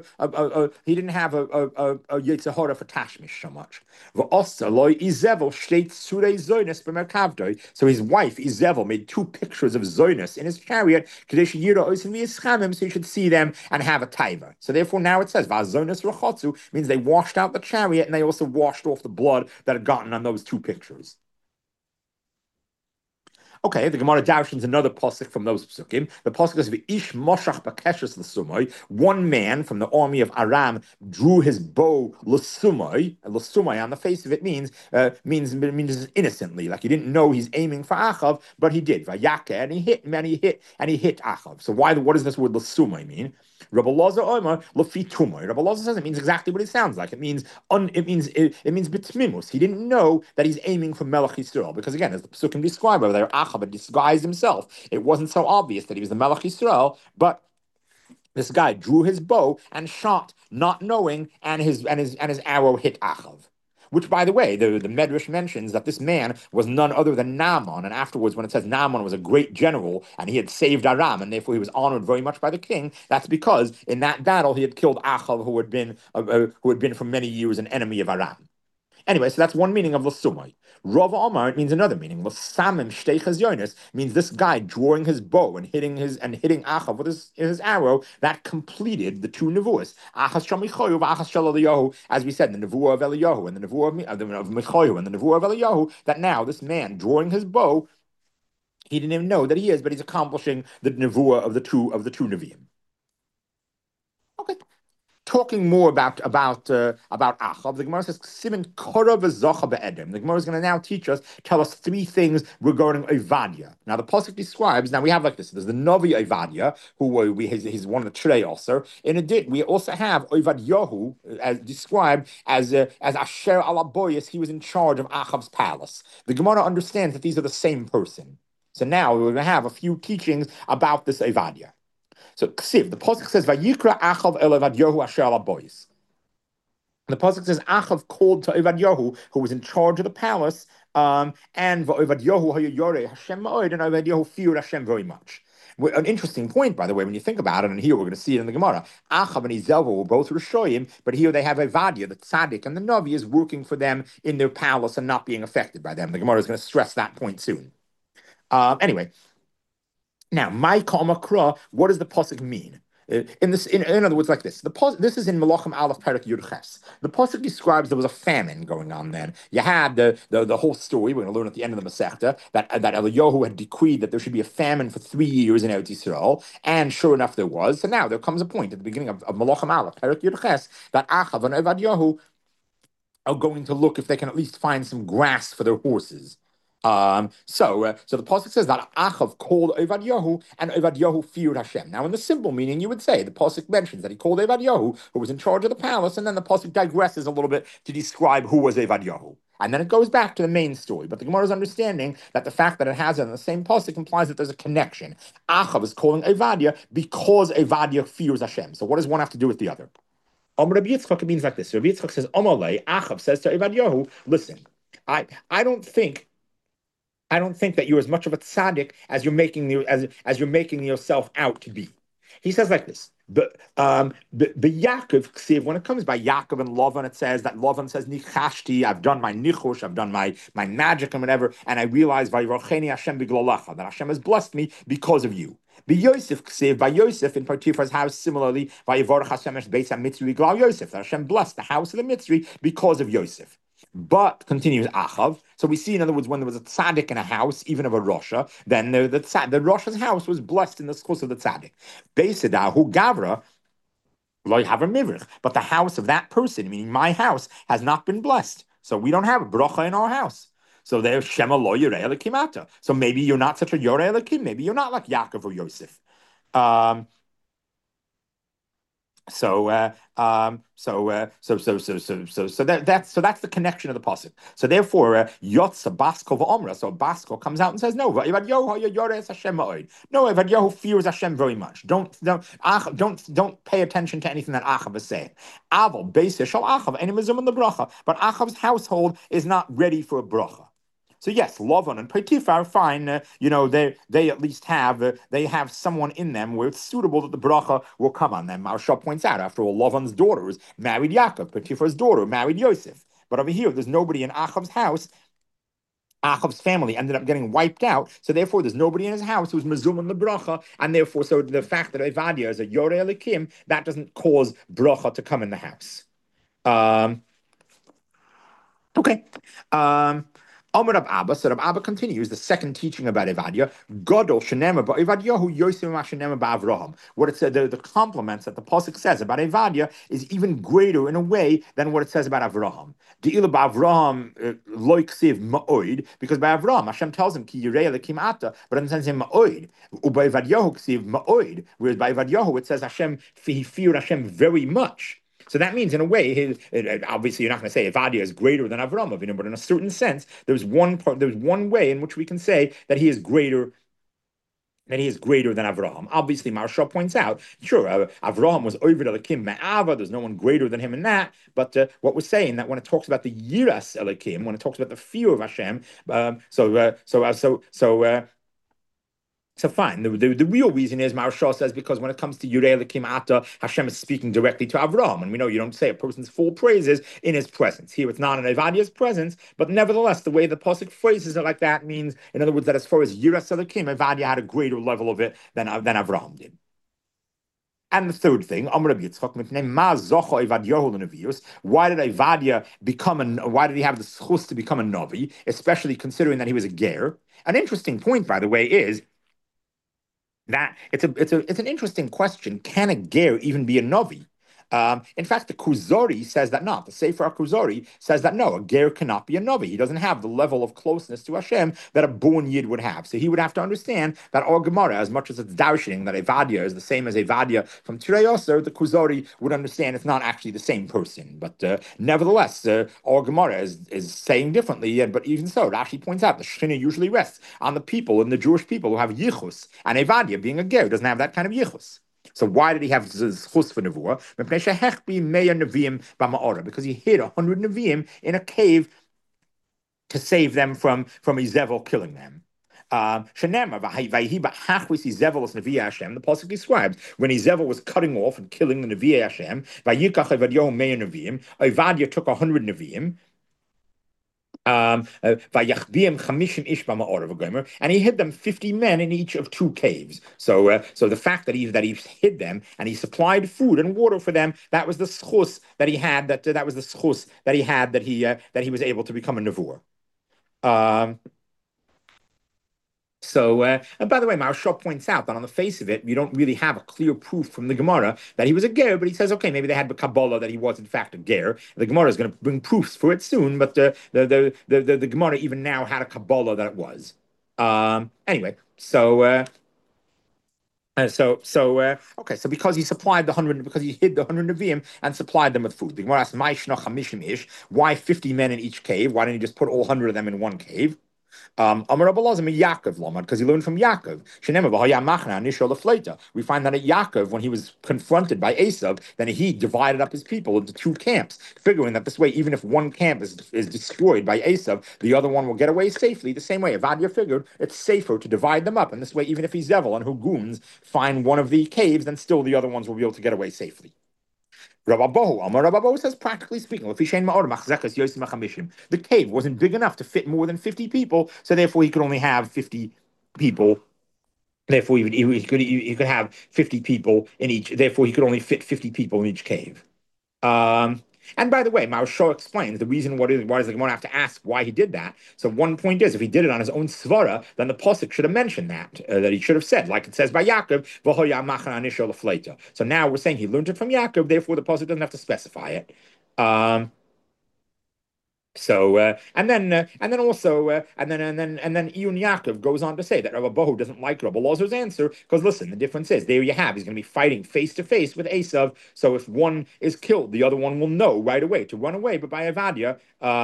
Yetzirah for Tashmish so much. So his wife Izevel made two pictures of Zonis in his chariot, so you should see them and have a taiva. So therefore now it says Zonis Rachotzu means they washed out the chariot and they also washed off the blood that had gotten on those two pictures. Okay, the Gemara darshans another pasuk from those psukim. The pasuk is V'ish moshach bakeshes l'sumai. One man from the army of Aram drew his bow l'sumai. L'sumai on the face of it means innocently, like he didn't know he's aiming for Achav, but he did. Vayaka, and he hit him, and he hit Achav. So what does this word l'sumai mean? Rabbi Lazar Omer Lafi Tumor. Rabbi Lazar says it means exactly what it sounds like. It means bitmimus. He didn't know that he's aiming for Melech Yisrael because again, as the Psukim describe over there, Achab had disguised himself. It wasn't so obvious that he was the Melech Yisrael, but this guy drew his bow and shot, not knowing, and his arrow hit Achav. Which, by the way, the Medrash mentions that this man was none other than Naaman. And afterwards, when it says Naaman was a great general and he had saved Aram, and therefore he was honored very much by the king, that's because in that battle he had killed Achav, who had been for many years an enemy of Aram. Anyway, so that's one meaning of Lasumai. Rav Amar, it means another meaning. Lasamim Shteichas Yonis means this guy drawing his bow and hitting Achav with his arrow, that completed the two nevuas. Achas Shamichoyu, Achas Shal Eliyahu, as we said, the nevuah of Eliyahu and the nevuah of Michoyu and the nevuah of Eliyahu, that now this man drawing his bow, he didn't even know that he is, but he's accomplishing the nevuah of the two Nevi'im. Okay. Talking more about Achav, the Gemara says Siman Kora v'Zocha be'Edom. The Gemara is going to tell us three things regarding Ovadia. Now the pasuk describes. Now we have like this. There's the Novi Ovadia, he's one of the Trei also. In addition, we also have Ovadyahu, as described as Asher Alaboyas. He was in charge of Achav's palace. The Gemara understands that these are the same person. So now we're going to have a few teachings about this Ovadia. So Ksiv, the pasuk says, "Vayikra Achav el Ovadyahu asher alaboyis." The pasuk says Achav called to Ovadyahu, who was in charge of the palace, and Ovadyahu hayu Hashem ma'od, and Ovadyahu feared Hashem very much. An interesting point, by the way, when you think about it, and here we're going to see it in the Gemara. Achav and Izelva were both Rishoyim, but here they have Ovadia, the tzaddik, and the Navi is working for them in their palace and not being affected by them. The Gemara is going to stress that point soon. Anyway. Now, my Makra, what does the pasuk mean? In other words, like this. This is in Malachim Aleph Perek Yud Ches. The pasuk describes there was a famine going on then. You had the whole story. We're going to learn at the end of the Masechta that Eliyahu had decreed that there should be a famine for 3 years in Eretz Yisrael, and sure enough, there was. So now there comes a point at the beginning of Malachim Aleph Perek Yud Ches that Achav and Ovadyahu are going to look if they can at least find some grass for their horses. So the pasuk says that Achav called Ovadyahu, and Ovadyahu feared Hashem. Now, in the simple meaning, you would say the pasuk mentions that he called Ovadyahu, who was in charge of the palace, and then the pasuk digresses a little bit to describe who was Ovadyahu. And then it goes back to the main story. But the Gemara's understanding that the fact that it has it in the same pasuk implies that there's a connection. Achav is calling Ovadia because Ovadia fears Hashem. So what does one have to do with the other? Rabbi Yitzchak, it means like this. Rabbi Yitzchak says, Amalei, Achav says to Ovadyahu, listen, I don't think that you're as much of a tzaddik as you're making yourself out to be. He says like this. But Yaakov, when it comes by Yaakov and Lavan, it says that Lavan says nichashti, I've done my nichush, I've done my magic and whatever, and I realize Vayirocheni Hashem b'glolacha, that Hashem has blessed me because of you. By Yosef in Potiphar's house, similarly, Vayivorach Hashem Beis HaMitzri b'glal Yosef, that Hashem blessed the house of the Mitzri because of Yosef. But, continues Achav, so we see, in other words, when there was a tzaddik in a house, even of a Rosha, then the Rosha's house was blessed in the schus of the tzaddik. Beisedahu Gavra, lo have a mivrich, but the house of that person, meaning my house, has not been blessed. So we don't have a bracha in our house. So there's Shema lo Yorei Elikimata. So maybe you're not such a Yorei Elikim, maybe you're not like Yaakov or Yosef. So that's the connection of the pasuk. So therefore, Yotza Basko v'Omra. So Basko comes out and says, no, Evadyahu fears Hashem very much. Don't pay attention to anything that Achav is saying. Aval Beis Shal Achav any mizum in the bracha, but Achav's household is not ready for a bracha. So yes, Lavan and Potiphar, fine. They at least have someone in them where it's suitable that the bracha will come on them. Maharsha points out, after all, Lavan's daughters married Yaakov, Potiphar's daughter married Yosef. But over here, there's nobody in Achav's house. Achav's family ended up getting wiped out, so therefore there's nobody in his house who's mezum on the bracha, and therefore, so the fact that Ovadia is a Yorei Elikim, that doesn't cause bracha to come in the house. Okay. Amar Rab Abba, so Rab Abba continues the second teaching about Evadia. Godol shenema ba'Evadiyahu yosem shenema ba'Avraham. What it said, the compliments that the pasuk says about Evadia is even greater in a way than what it says about Avraham. De'ila ba'Avraham lo ksiv ma'oid, because by Avraham Hashem tells him ki yirei lekim ata, but it doesn't say ma'oid. U'ba Evadiyahu ksiv ma'oid, whereas by Evadiyahu it says Hashem, he feared Hashem very much. So that means, in a way, obviously you're not going to say Evadia is greater than Avram Avinu, but in a certain sense, there's one way in which we can say that he is greater than Avraham. Obviously, Maharsha points out, sure, Avraham was over the Elikim Me'ava, there's no one greater than him in that, but what we're saying, that when it talks about the Yiras Elikim, when it talks about the fear of Hashem, so fine. The real reason is Maharsha says because when it comes to Yurei Lekim Ata, Hashem is speaking directly to Avram, and we know you don't say a person's full praises in his presence. Here it's not in Evadia's presence, but nevertheless, the way the pasuk phrases it like that means, in other words, that as far as Yiras Lekim, Evadia had a greater level of it than Avram did. And the third thing, Amar Rabbi Yitzchak, why did Evadia why did he have the schus to become a Navi, especially considering that he was a ger? An interesting point, by the way, is that it's an interesting question. Can a ger even be a novi? In fact, the Kuzari says that not. The Sefer Kuzari says that no, a ger cannot be a novi. He doesn't have the level of closeness to Hashem that a born yid would have. So he would have to understand that our Gemara, as much as it's darshaning that Evadia is the same as Evadia from Tirei Yosser, the Kuzari would understand it's not actually the same person. But nevertheless, our Gemara is saying differently. But even so, Rashi points out the Shechina usually rests on the people and the Jewish people who have yichus, and Evadia, being a ger, doesn't have that kind of yichus. So why did he have zchus for nevuah? Because he hid 100 neviim in a cave to save them from Izevel killing them. The pasuk describes when Izevel was cutting off and killing the Nevi'ei Hashem. Evadia took 100 neviim. And he hid them 50 men in each of 2 caves. So the fact that he hid them and he supplied food and water for them, that was the schus that he had. That was the schus that he had, that he was able to become a nevuah. And by the way, Maharsha points out that on the face of it, you don't really have a clear proof from the Gemara that he was a ger, but he says, okay, maybe they had the Kabbalah that he was in fact a ger. The Gemara is going to bring proofs for it soon, but the Gemara even now had a Kabbalah that it was. Anyway, so because he supplied because he hid the 100 Nevi'im and supplied them with food. The Gemara asks, why 50 men in each cave? Why didn't he just put all 100 of them in one cave? Amar Rabbi Elazar Yaakov Lomad, because he learned from Yaakov. We find that at Yaakov, when he was confronted by Esav, then he divided up his people into 2 camps, figuring that this way, even if one camp is destroyed by Esav, the other one will get away safely. The same way, Evadia figured it's safer to divide them up, and this way, even if Zevel and Huguns find one of the caves, then still the other ones will be able to get away safely. Rabbi says, practically speaking, the cave wasn't big enough to fit more than 50 people, so therefore he could only have 50 people. Therefore, he could have 50 people in each. Therefore, he could only fit 50 people in each cave. And by the way, Maharsha explains the reason why does the Gemara have to ask why he did that. So one point is, if he did it on his own svara, then the pasuk should have mentioned that he should have said, like it says by Yaakov, so now we're saying he learned it from Yaakov, therefore the pasuk doesn't have to specify it. And then Iyun Yaakov goes on to say that Rabbi Bohu doesn't like Rabbi Elazar's answer because listen, the difference is there you have he's going to be fighting face to face with Esav. So if one is killed, the other one will know right away to run away. But by Evadia,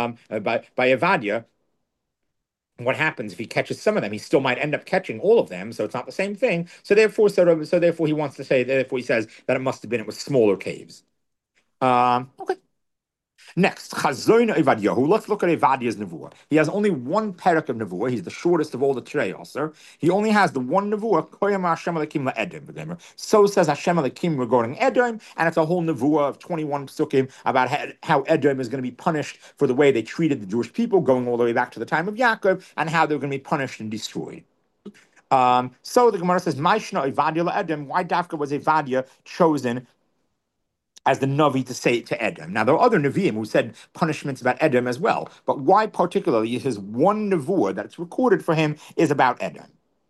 what happens if he catches some of them? He still might end up catching all of them, so it's not the same thing. So therefore he wants to say. Therefore, he says that it was smaller caves. Okay. Next, Chazoin Evadiyahu. Let's look at Evadia's nevuah. He has only one parak of nevuah. He's the shortest of all the Tirei Yosser. He only has the one nevuah. Koyam Hashem Alekim LaEdom. So says Hashem Alekim regarding Edom, and it's a whole nevuah of 21 psukim about how Edom is going to be punished for the way they treated the Jewish people, going all the way back to the time of Yaakov, and how they're going to be punished and destroyed. So the Gemara says, Maishna Evadia LaEdom. Why Dafka was Evadia chosen as the Navi to say it to Edom. Now, there are other Nevi'im who said punishments about Edom as well, but why particularly his one Nevuah that's recorded for him is about Edom?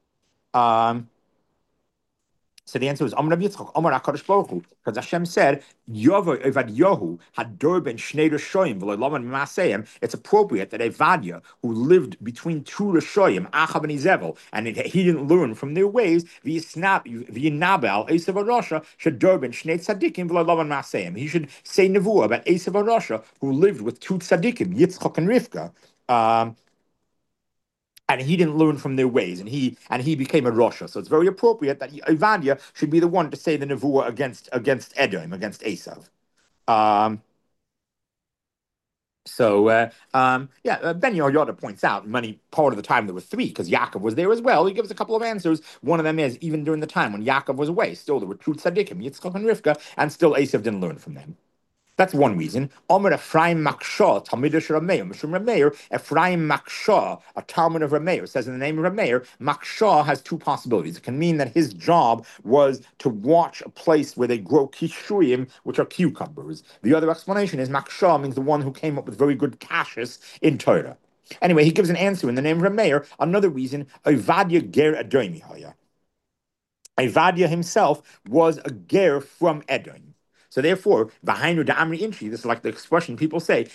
So the answer is Amar Rabbi Yitzchak, Amar HaKadosh Baruch Hu, because Hashem said, Yovo Evadyahu had Durban Shnei Rishoyim v'Lo'laman Maseim. It's appropriate that Evadia, who lived between two Rishoyim, Achab and Izevel, and he didn't learn from their ways, V'Yinabel Esav HaRasha should Durban Shnei Tzadikim v'Lo'laman Maseim. He should say Nevuah about Esav HaRasha, who lived with two Tzadikim, Yitzchak and Rivka. And he didn't learn from their ways, and he became a Rasha. So it's very appropriate that Evadia should be the one to say the Nevuah against Edom, against Esav. Ben Yehoyada points out many part of the time there were three, because Yaakov was there as well. He gives a couple of answers. One of them is even during the time when Yaakov was away, still there were two tzaddikim, Yitzchak and Rivka, and still Esav didn't learn from them. That's one reason. Omer Ephraim Makshah, Talmidish Rameir, Mishum Rameir, Ephraim Makshah, a Talmud of Rameir, says in the name of Rameir, Makshah has two possibilities. It can mean that his job was to watch a place where they grow kishuyim, which are cucumbers. The other explanation is Makshah means the one who came up with very good kashis in Torah. Anyway, he gives an answer in the name of Rameir. Another reason, Ovadia Ger Edomi Haya. Ovadia himself was a ger from Edom. So therefore, behind the Amri Inchi, this is like the expression people say,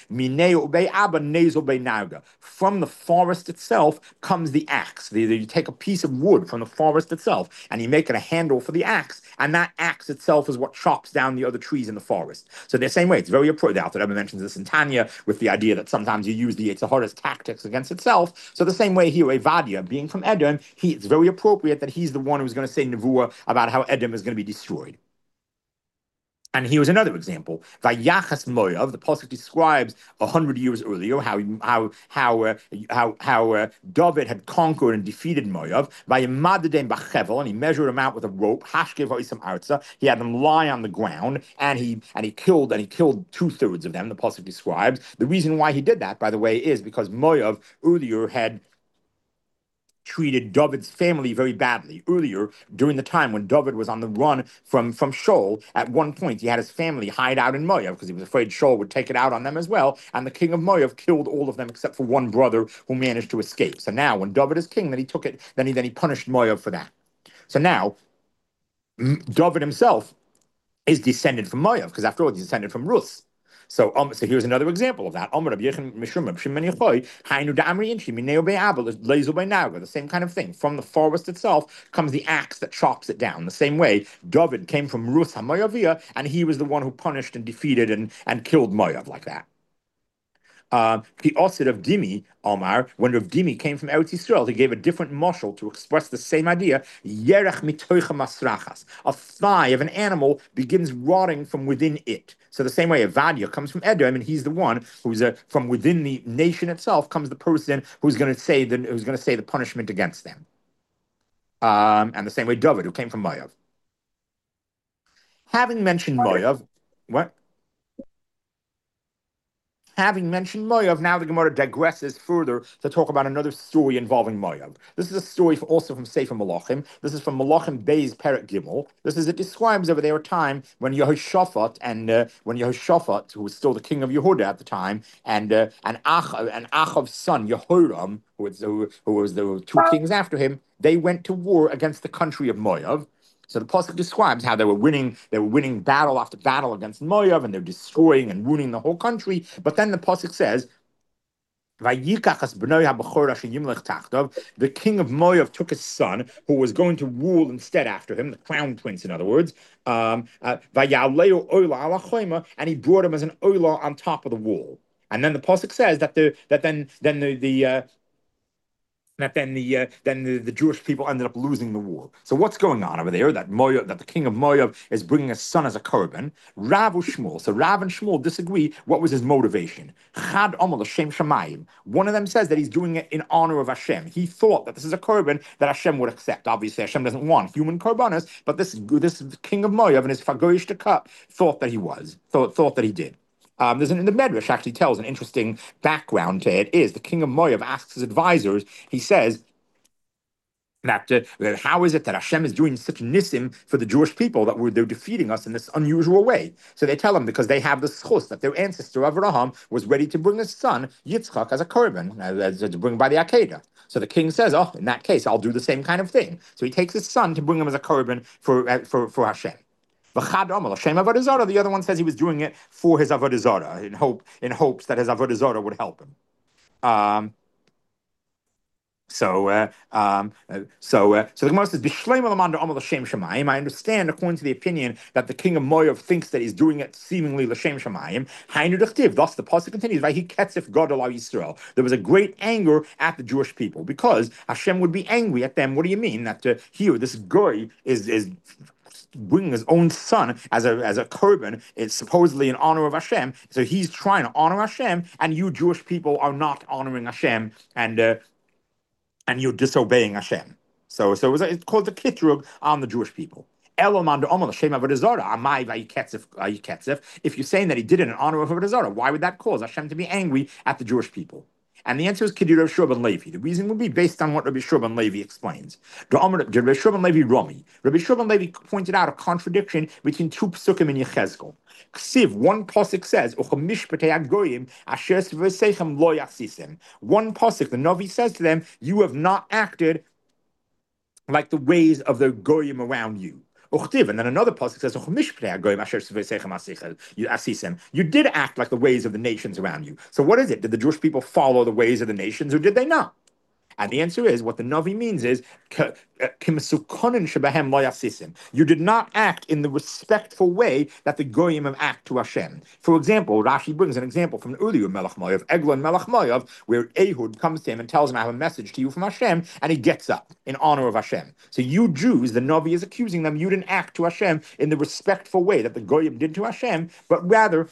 from the forest itself comes the axe. You take a piece of wood from the forest itself and you make it a handle for the axe, and that axe itself is what chops down the other trees in the forest. So the same way, it's very appropriate. The Alter Rebbe mentions this in Tanya with the idea that sometimes you use the Yetzer Hara's tactics against itself. So the same way here, Evadia, being from Edom, it's very appropriate that he's the one who's going to say Nevuah about how Edom is going to be destroyed. And here's another example. Vayachas Moav, the pasuk describes 100 years earlier how David had conquered and defeated Moav. Vayemadedem b'chevel, and he measured him out with a rope. Hashkev ha'isam arza. He had them lie on the ground, and he killed 2/3 of them. The pasuk describes. The reason why he did that, by the way, is because Moav earlier had treated David's family very badly. Earlier, during the time when David was on the run from Shaul, at one point he had his family hide out in Moav because he was afraid Shaul would take it out on them as well. And the king of Moav killed all of them except for one brother who managed to escape. So now, when David is king, then he took it. Then he punished Moav for that. So now, David himself is descended from Moav because after all, he's descended from Ruth. So here's another example of that. The same kind of thing. From the forest itself comes the axe that chops it down. The same way, David came from Ruth HaMoaviyah, and he was the one who punished and defeated and killed Moav like that. The Osid of Dimi, Omar, when Rav Dimi came from Eretz Yisrael, he gave a different mashal to express the same idea. Yerech mitoicha masrachas. A thigh of an animal begins rotting from within it. So the same way Evadia comes from Edom, and he's the one who's from within the nation itself comes the person who's going to say the punishment against them. And the same way David, who came from Moav. Having mentioned Moav, what? Having mentioned Moav, now the Gemara digresses further to talk about another story involving Moav. This is a story also from Sefer Malachim. This is from Malachim Beis Perek Gimel. It describes over there a time when Yehoshaphat, who was still the king of Yehuda at the time, and Achav's son Yehoram, who was the two kings after him, they went to war against the country of Moav. So the pasuk describes how they were winning battle after battle against Moav, and they're destroying and ruining the whole country. But then the pasuk says, the king of Moav took his son, who was going to rule instead after him, the crown prince, in other words, and he brought him as an olah on top of the wall. And then the pasuk says that the Jewish people ended up losing the war. So what's going on over there? That the king of Moav is bringing his son as a korban. Rav Shmuel. So Rav and Shmuel disagree. What was his motivation? Chad Omer L'Shem Shamayim. One of them says that he's doing it in honor of Hashem. He thought that this is a korban that Hashem would accept. Obviously, Hashem doesn't want human korbanos, but this king of Moav and his Fagoyish Tekap thought that he did. In the Medrash actually tells an interesting background to it. Is the king of Moav asks his advisors, he says, that how is it that Hashem is doing such nisim for the Jewish people that they're defeating us in this unusual way? So they tell him because they have the schus that their ancestor Avraham was ready to bring his son Yitzchak as a korban, to bring by the Akedah. So the king says, "Oh, in that case, I'll do the same kind of thing." So he takes his son to bring him as a korban for Hashem. The other one says he was doing it for his avodah zarah in hopes that his avodah zarah would help him. So the Gemara says, I understand, according to the opinion, that the king of Moav thinks that he's doing it seemingly l'shem shamayim. Thus, the pasuk continues, Yisrael. There was a great anger at the Jewish people because Hashem would be angry at them. What do you mean that here this guy is bringing his own son as a korban? It's supposedly in honor of Hashem. So he's trying to honor Hashem, and you Jewish people are not honoring Hashem, and you're disobeying Hashem. So it's called the kitrug on the Jewish people. If you're saying that he did it in honor of Avodah Zarah, why would that cause Hashem to be angry at the Jewish people? And the answer is Kiddur Rabbi Shua ben Levi. The reason would be based on what Rabbi Shua ben Levi explains. Rabbi Shua ben Levi Romi. Rabbi Shua ben Levi pointed out a contradiction between two psukim in Yechezkel. Ksiv, one pasuk says, one pasuk, the Navi says to them, you have not acted like the ways of the goyim around you. And then another pasuk says, you did act like the ways of the nations around you. So what is it? Did the Jewish people follow the ways of the nations, or did they not? And the answer is, what the Navi means is, you did not act in the respectful way that the Goyim act to Hashem. For example, Rashi brings an example from Uriah Melech Moav, Eglon Melech Moav, where Ehud comes to him and tells him, I have a message to you from Hashem, and he gets up in honor of Hashem. So you Jews, the Navi is accusing them, you didn't act to Hashem in the respectful way that the Goyim did to Hashem, but rather,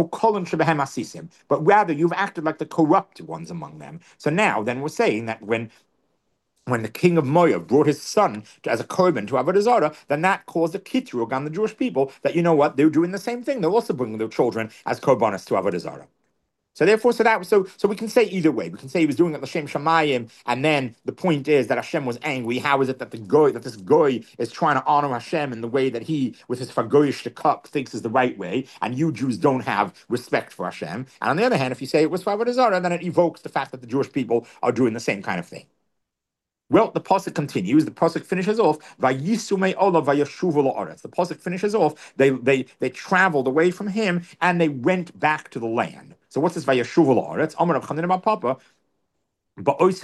you've acted like the corrupt ones among them. So now, then we're saying that when the king of Moav brought his son as a korban to Avodah Zarah, then that caused a kitrug on the Jewish people that, you know what, they're doing the same thing. They're also bringing their children as korbanos to Avodah Zarah. So therefore, so we can say either way. We can say he was doing it l'shem shamayim, and then the point is that Hashem was angry. How is it that this goy is trying to honor Hashem in the way that he, with his fagoyish cup, thinks is the right way, and you Jews don't have respect for Hashem? And on the other hand, if you say it was for Avodah Zarah, then it evokes the fact that the Jewish people are doing the same kind of thing. Well, the pasuk continues. The pasuk finishes off. Vayisume olav vayashuvu la'aretz. The pasuk finishes off. They traveled away from him and they went back to the land. So what's this vayashuvu la'aretz? Amar Rav Chanina bar Papa. At that point, the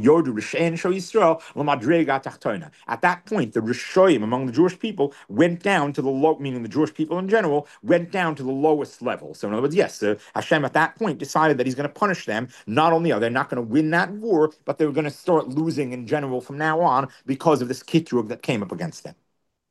Rishoyim among the Jewish people went down to the low, meaning the Jewish people in general, went down to the lowest level. So in other words, yes, Hashem at that point decided that he's going to punish them. Not only are they not going to win that war, but they're going to start losing in general from now on because of this kitrug that came up against them.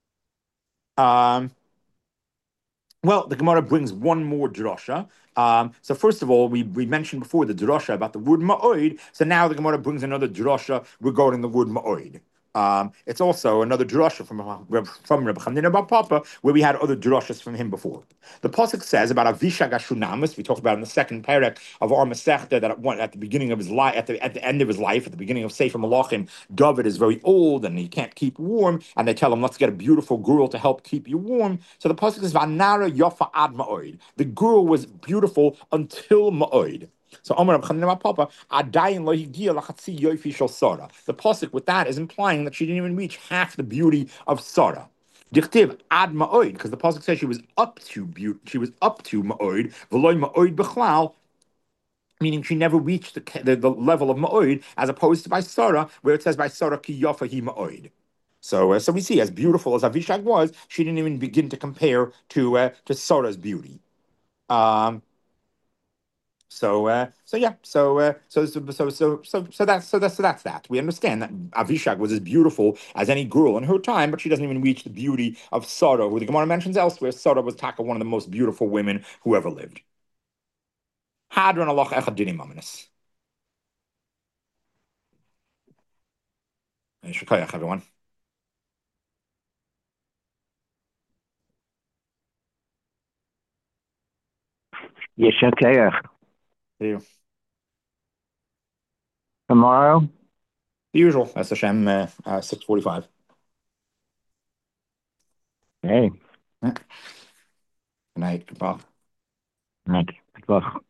Well, the Gemara brings one more drasha. So first of all, we mentioned before the drasha about the word ma'oid. So now the Gemara brings another drasha regarding the word ma'oid. It's also another drasha from Reb Chanina bar Papa, where we had other drashas from him before. The pasuk says about Avishag Ashunamis. We talked about in the second parak of our Masechta that at the beginning of his life, at the end of his life, at the beginning of Sefer Malachim, David is very old and he can't keep warm, and they tell him, "Let's get a beautiful girl to help keep you warm." So the pasuk says, "Vanara Yofa ad Ma'oid." The girl was beautiful until Ma'oid. So Amar Reb Chanina bar Papa, Adayin lo higia lachatzi yofi shel Sarah. The pasuk with that is implying that she didn't even reach half the beauty of Sarah. Dichtiv ad ma'oid, because the pasuk says she was up to beauty. She was up to ma'oid, v'loy ma'oid b'chlal, meaning she never reached the level of ma'oid, as opposed to by Sarah, where it says by Sarah ki yofa hi ma'oid. So we see, as beautiful as Avishag was, she didn't even begin to compare to Sarah's beauty. So that's that. We understand that Avishag was as beautiful as any girl in her time, but she doesn't even reach the beauty of Sarah, who the Gemara mentions elsewhere. Sarah was taka one of the most beautiful women who ever lived. Hadron aloch echad dinim aminus. Shukayach, everyone.
Yeshakayach.
See you.
Tomorrow
The usual. That's Hashem, 6:45.
Hey.
Good night. Goodbye.
Night. Goodbye.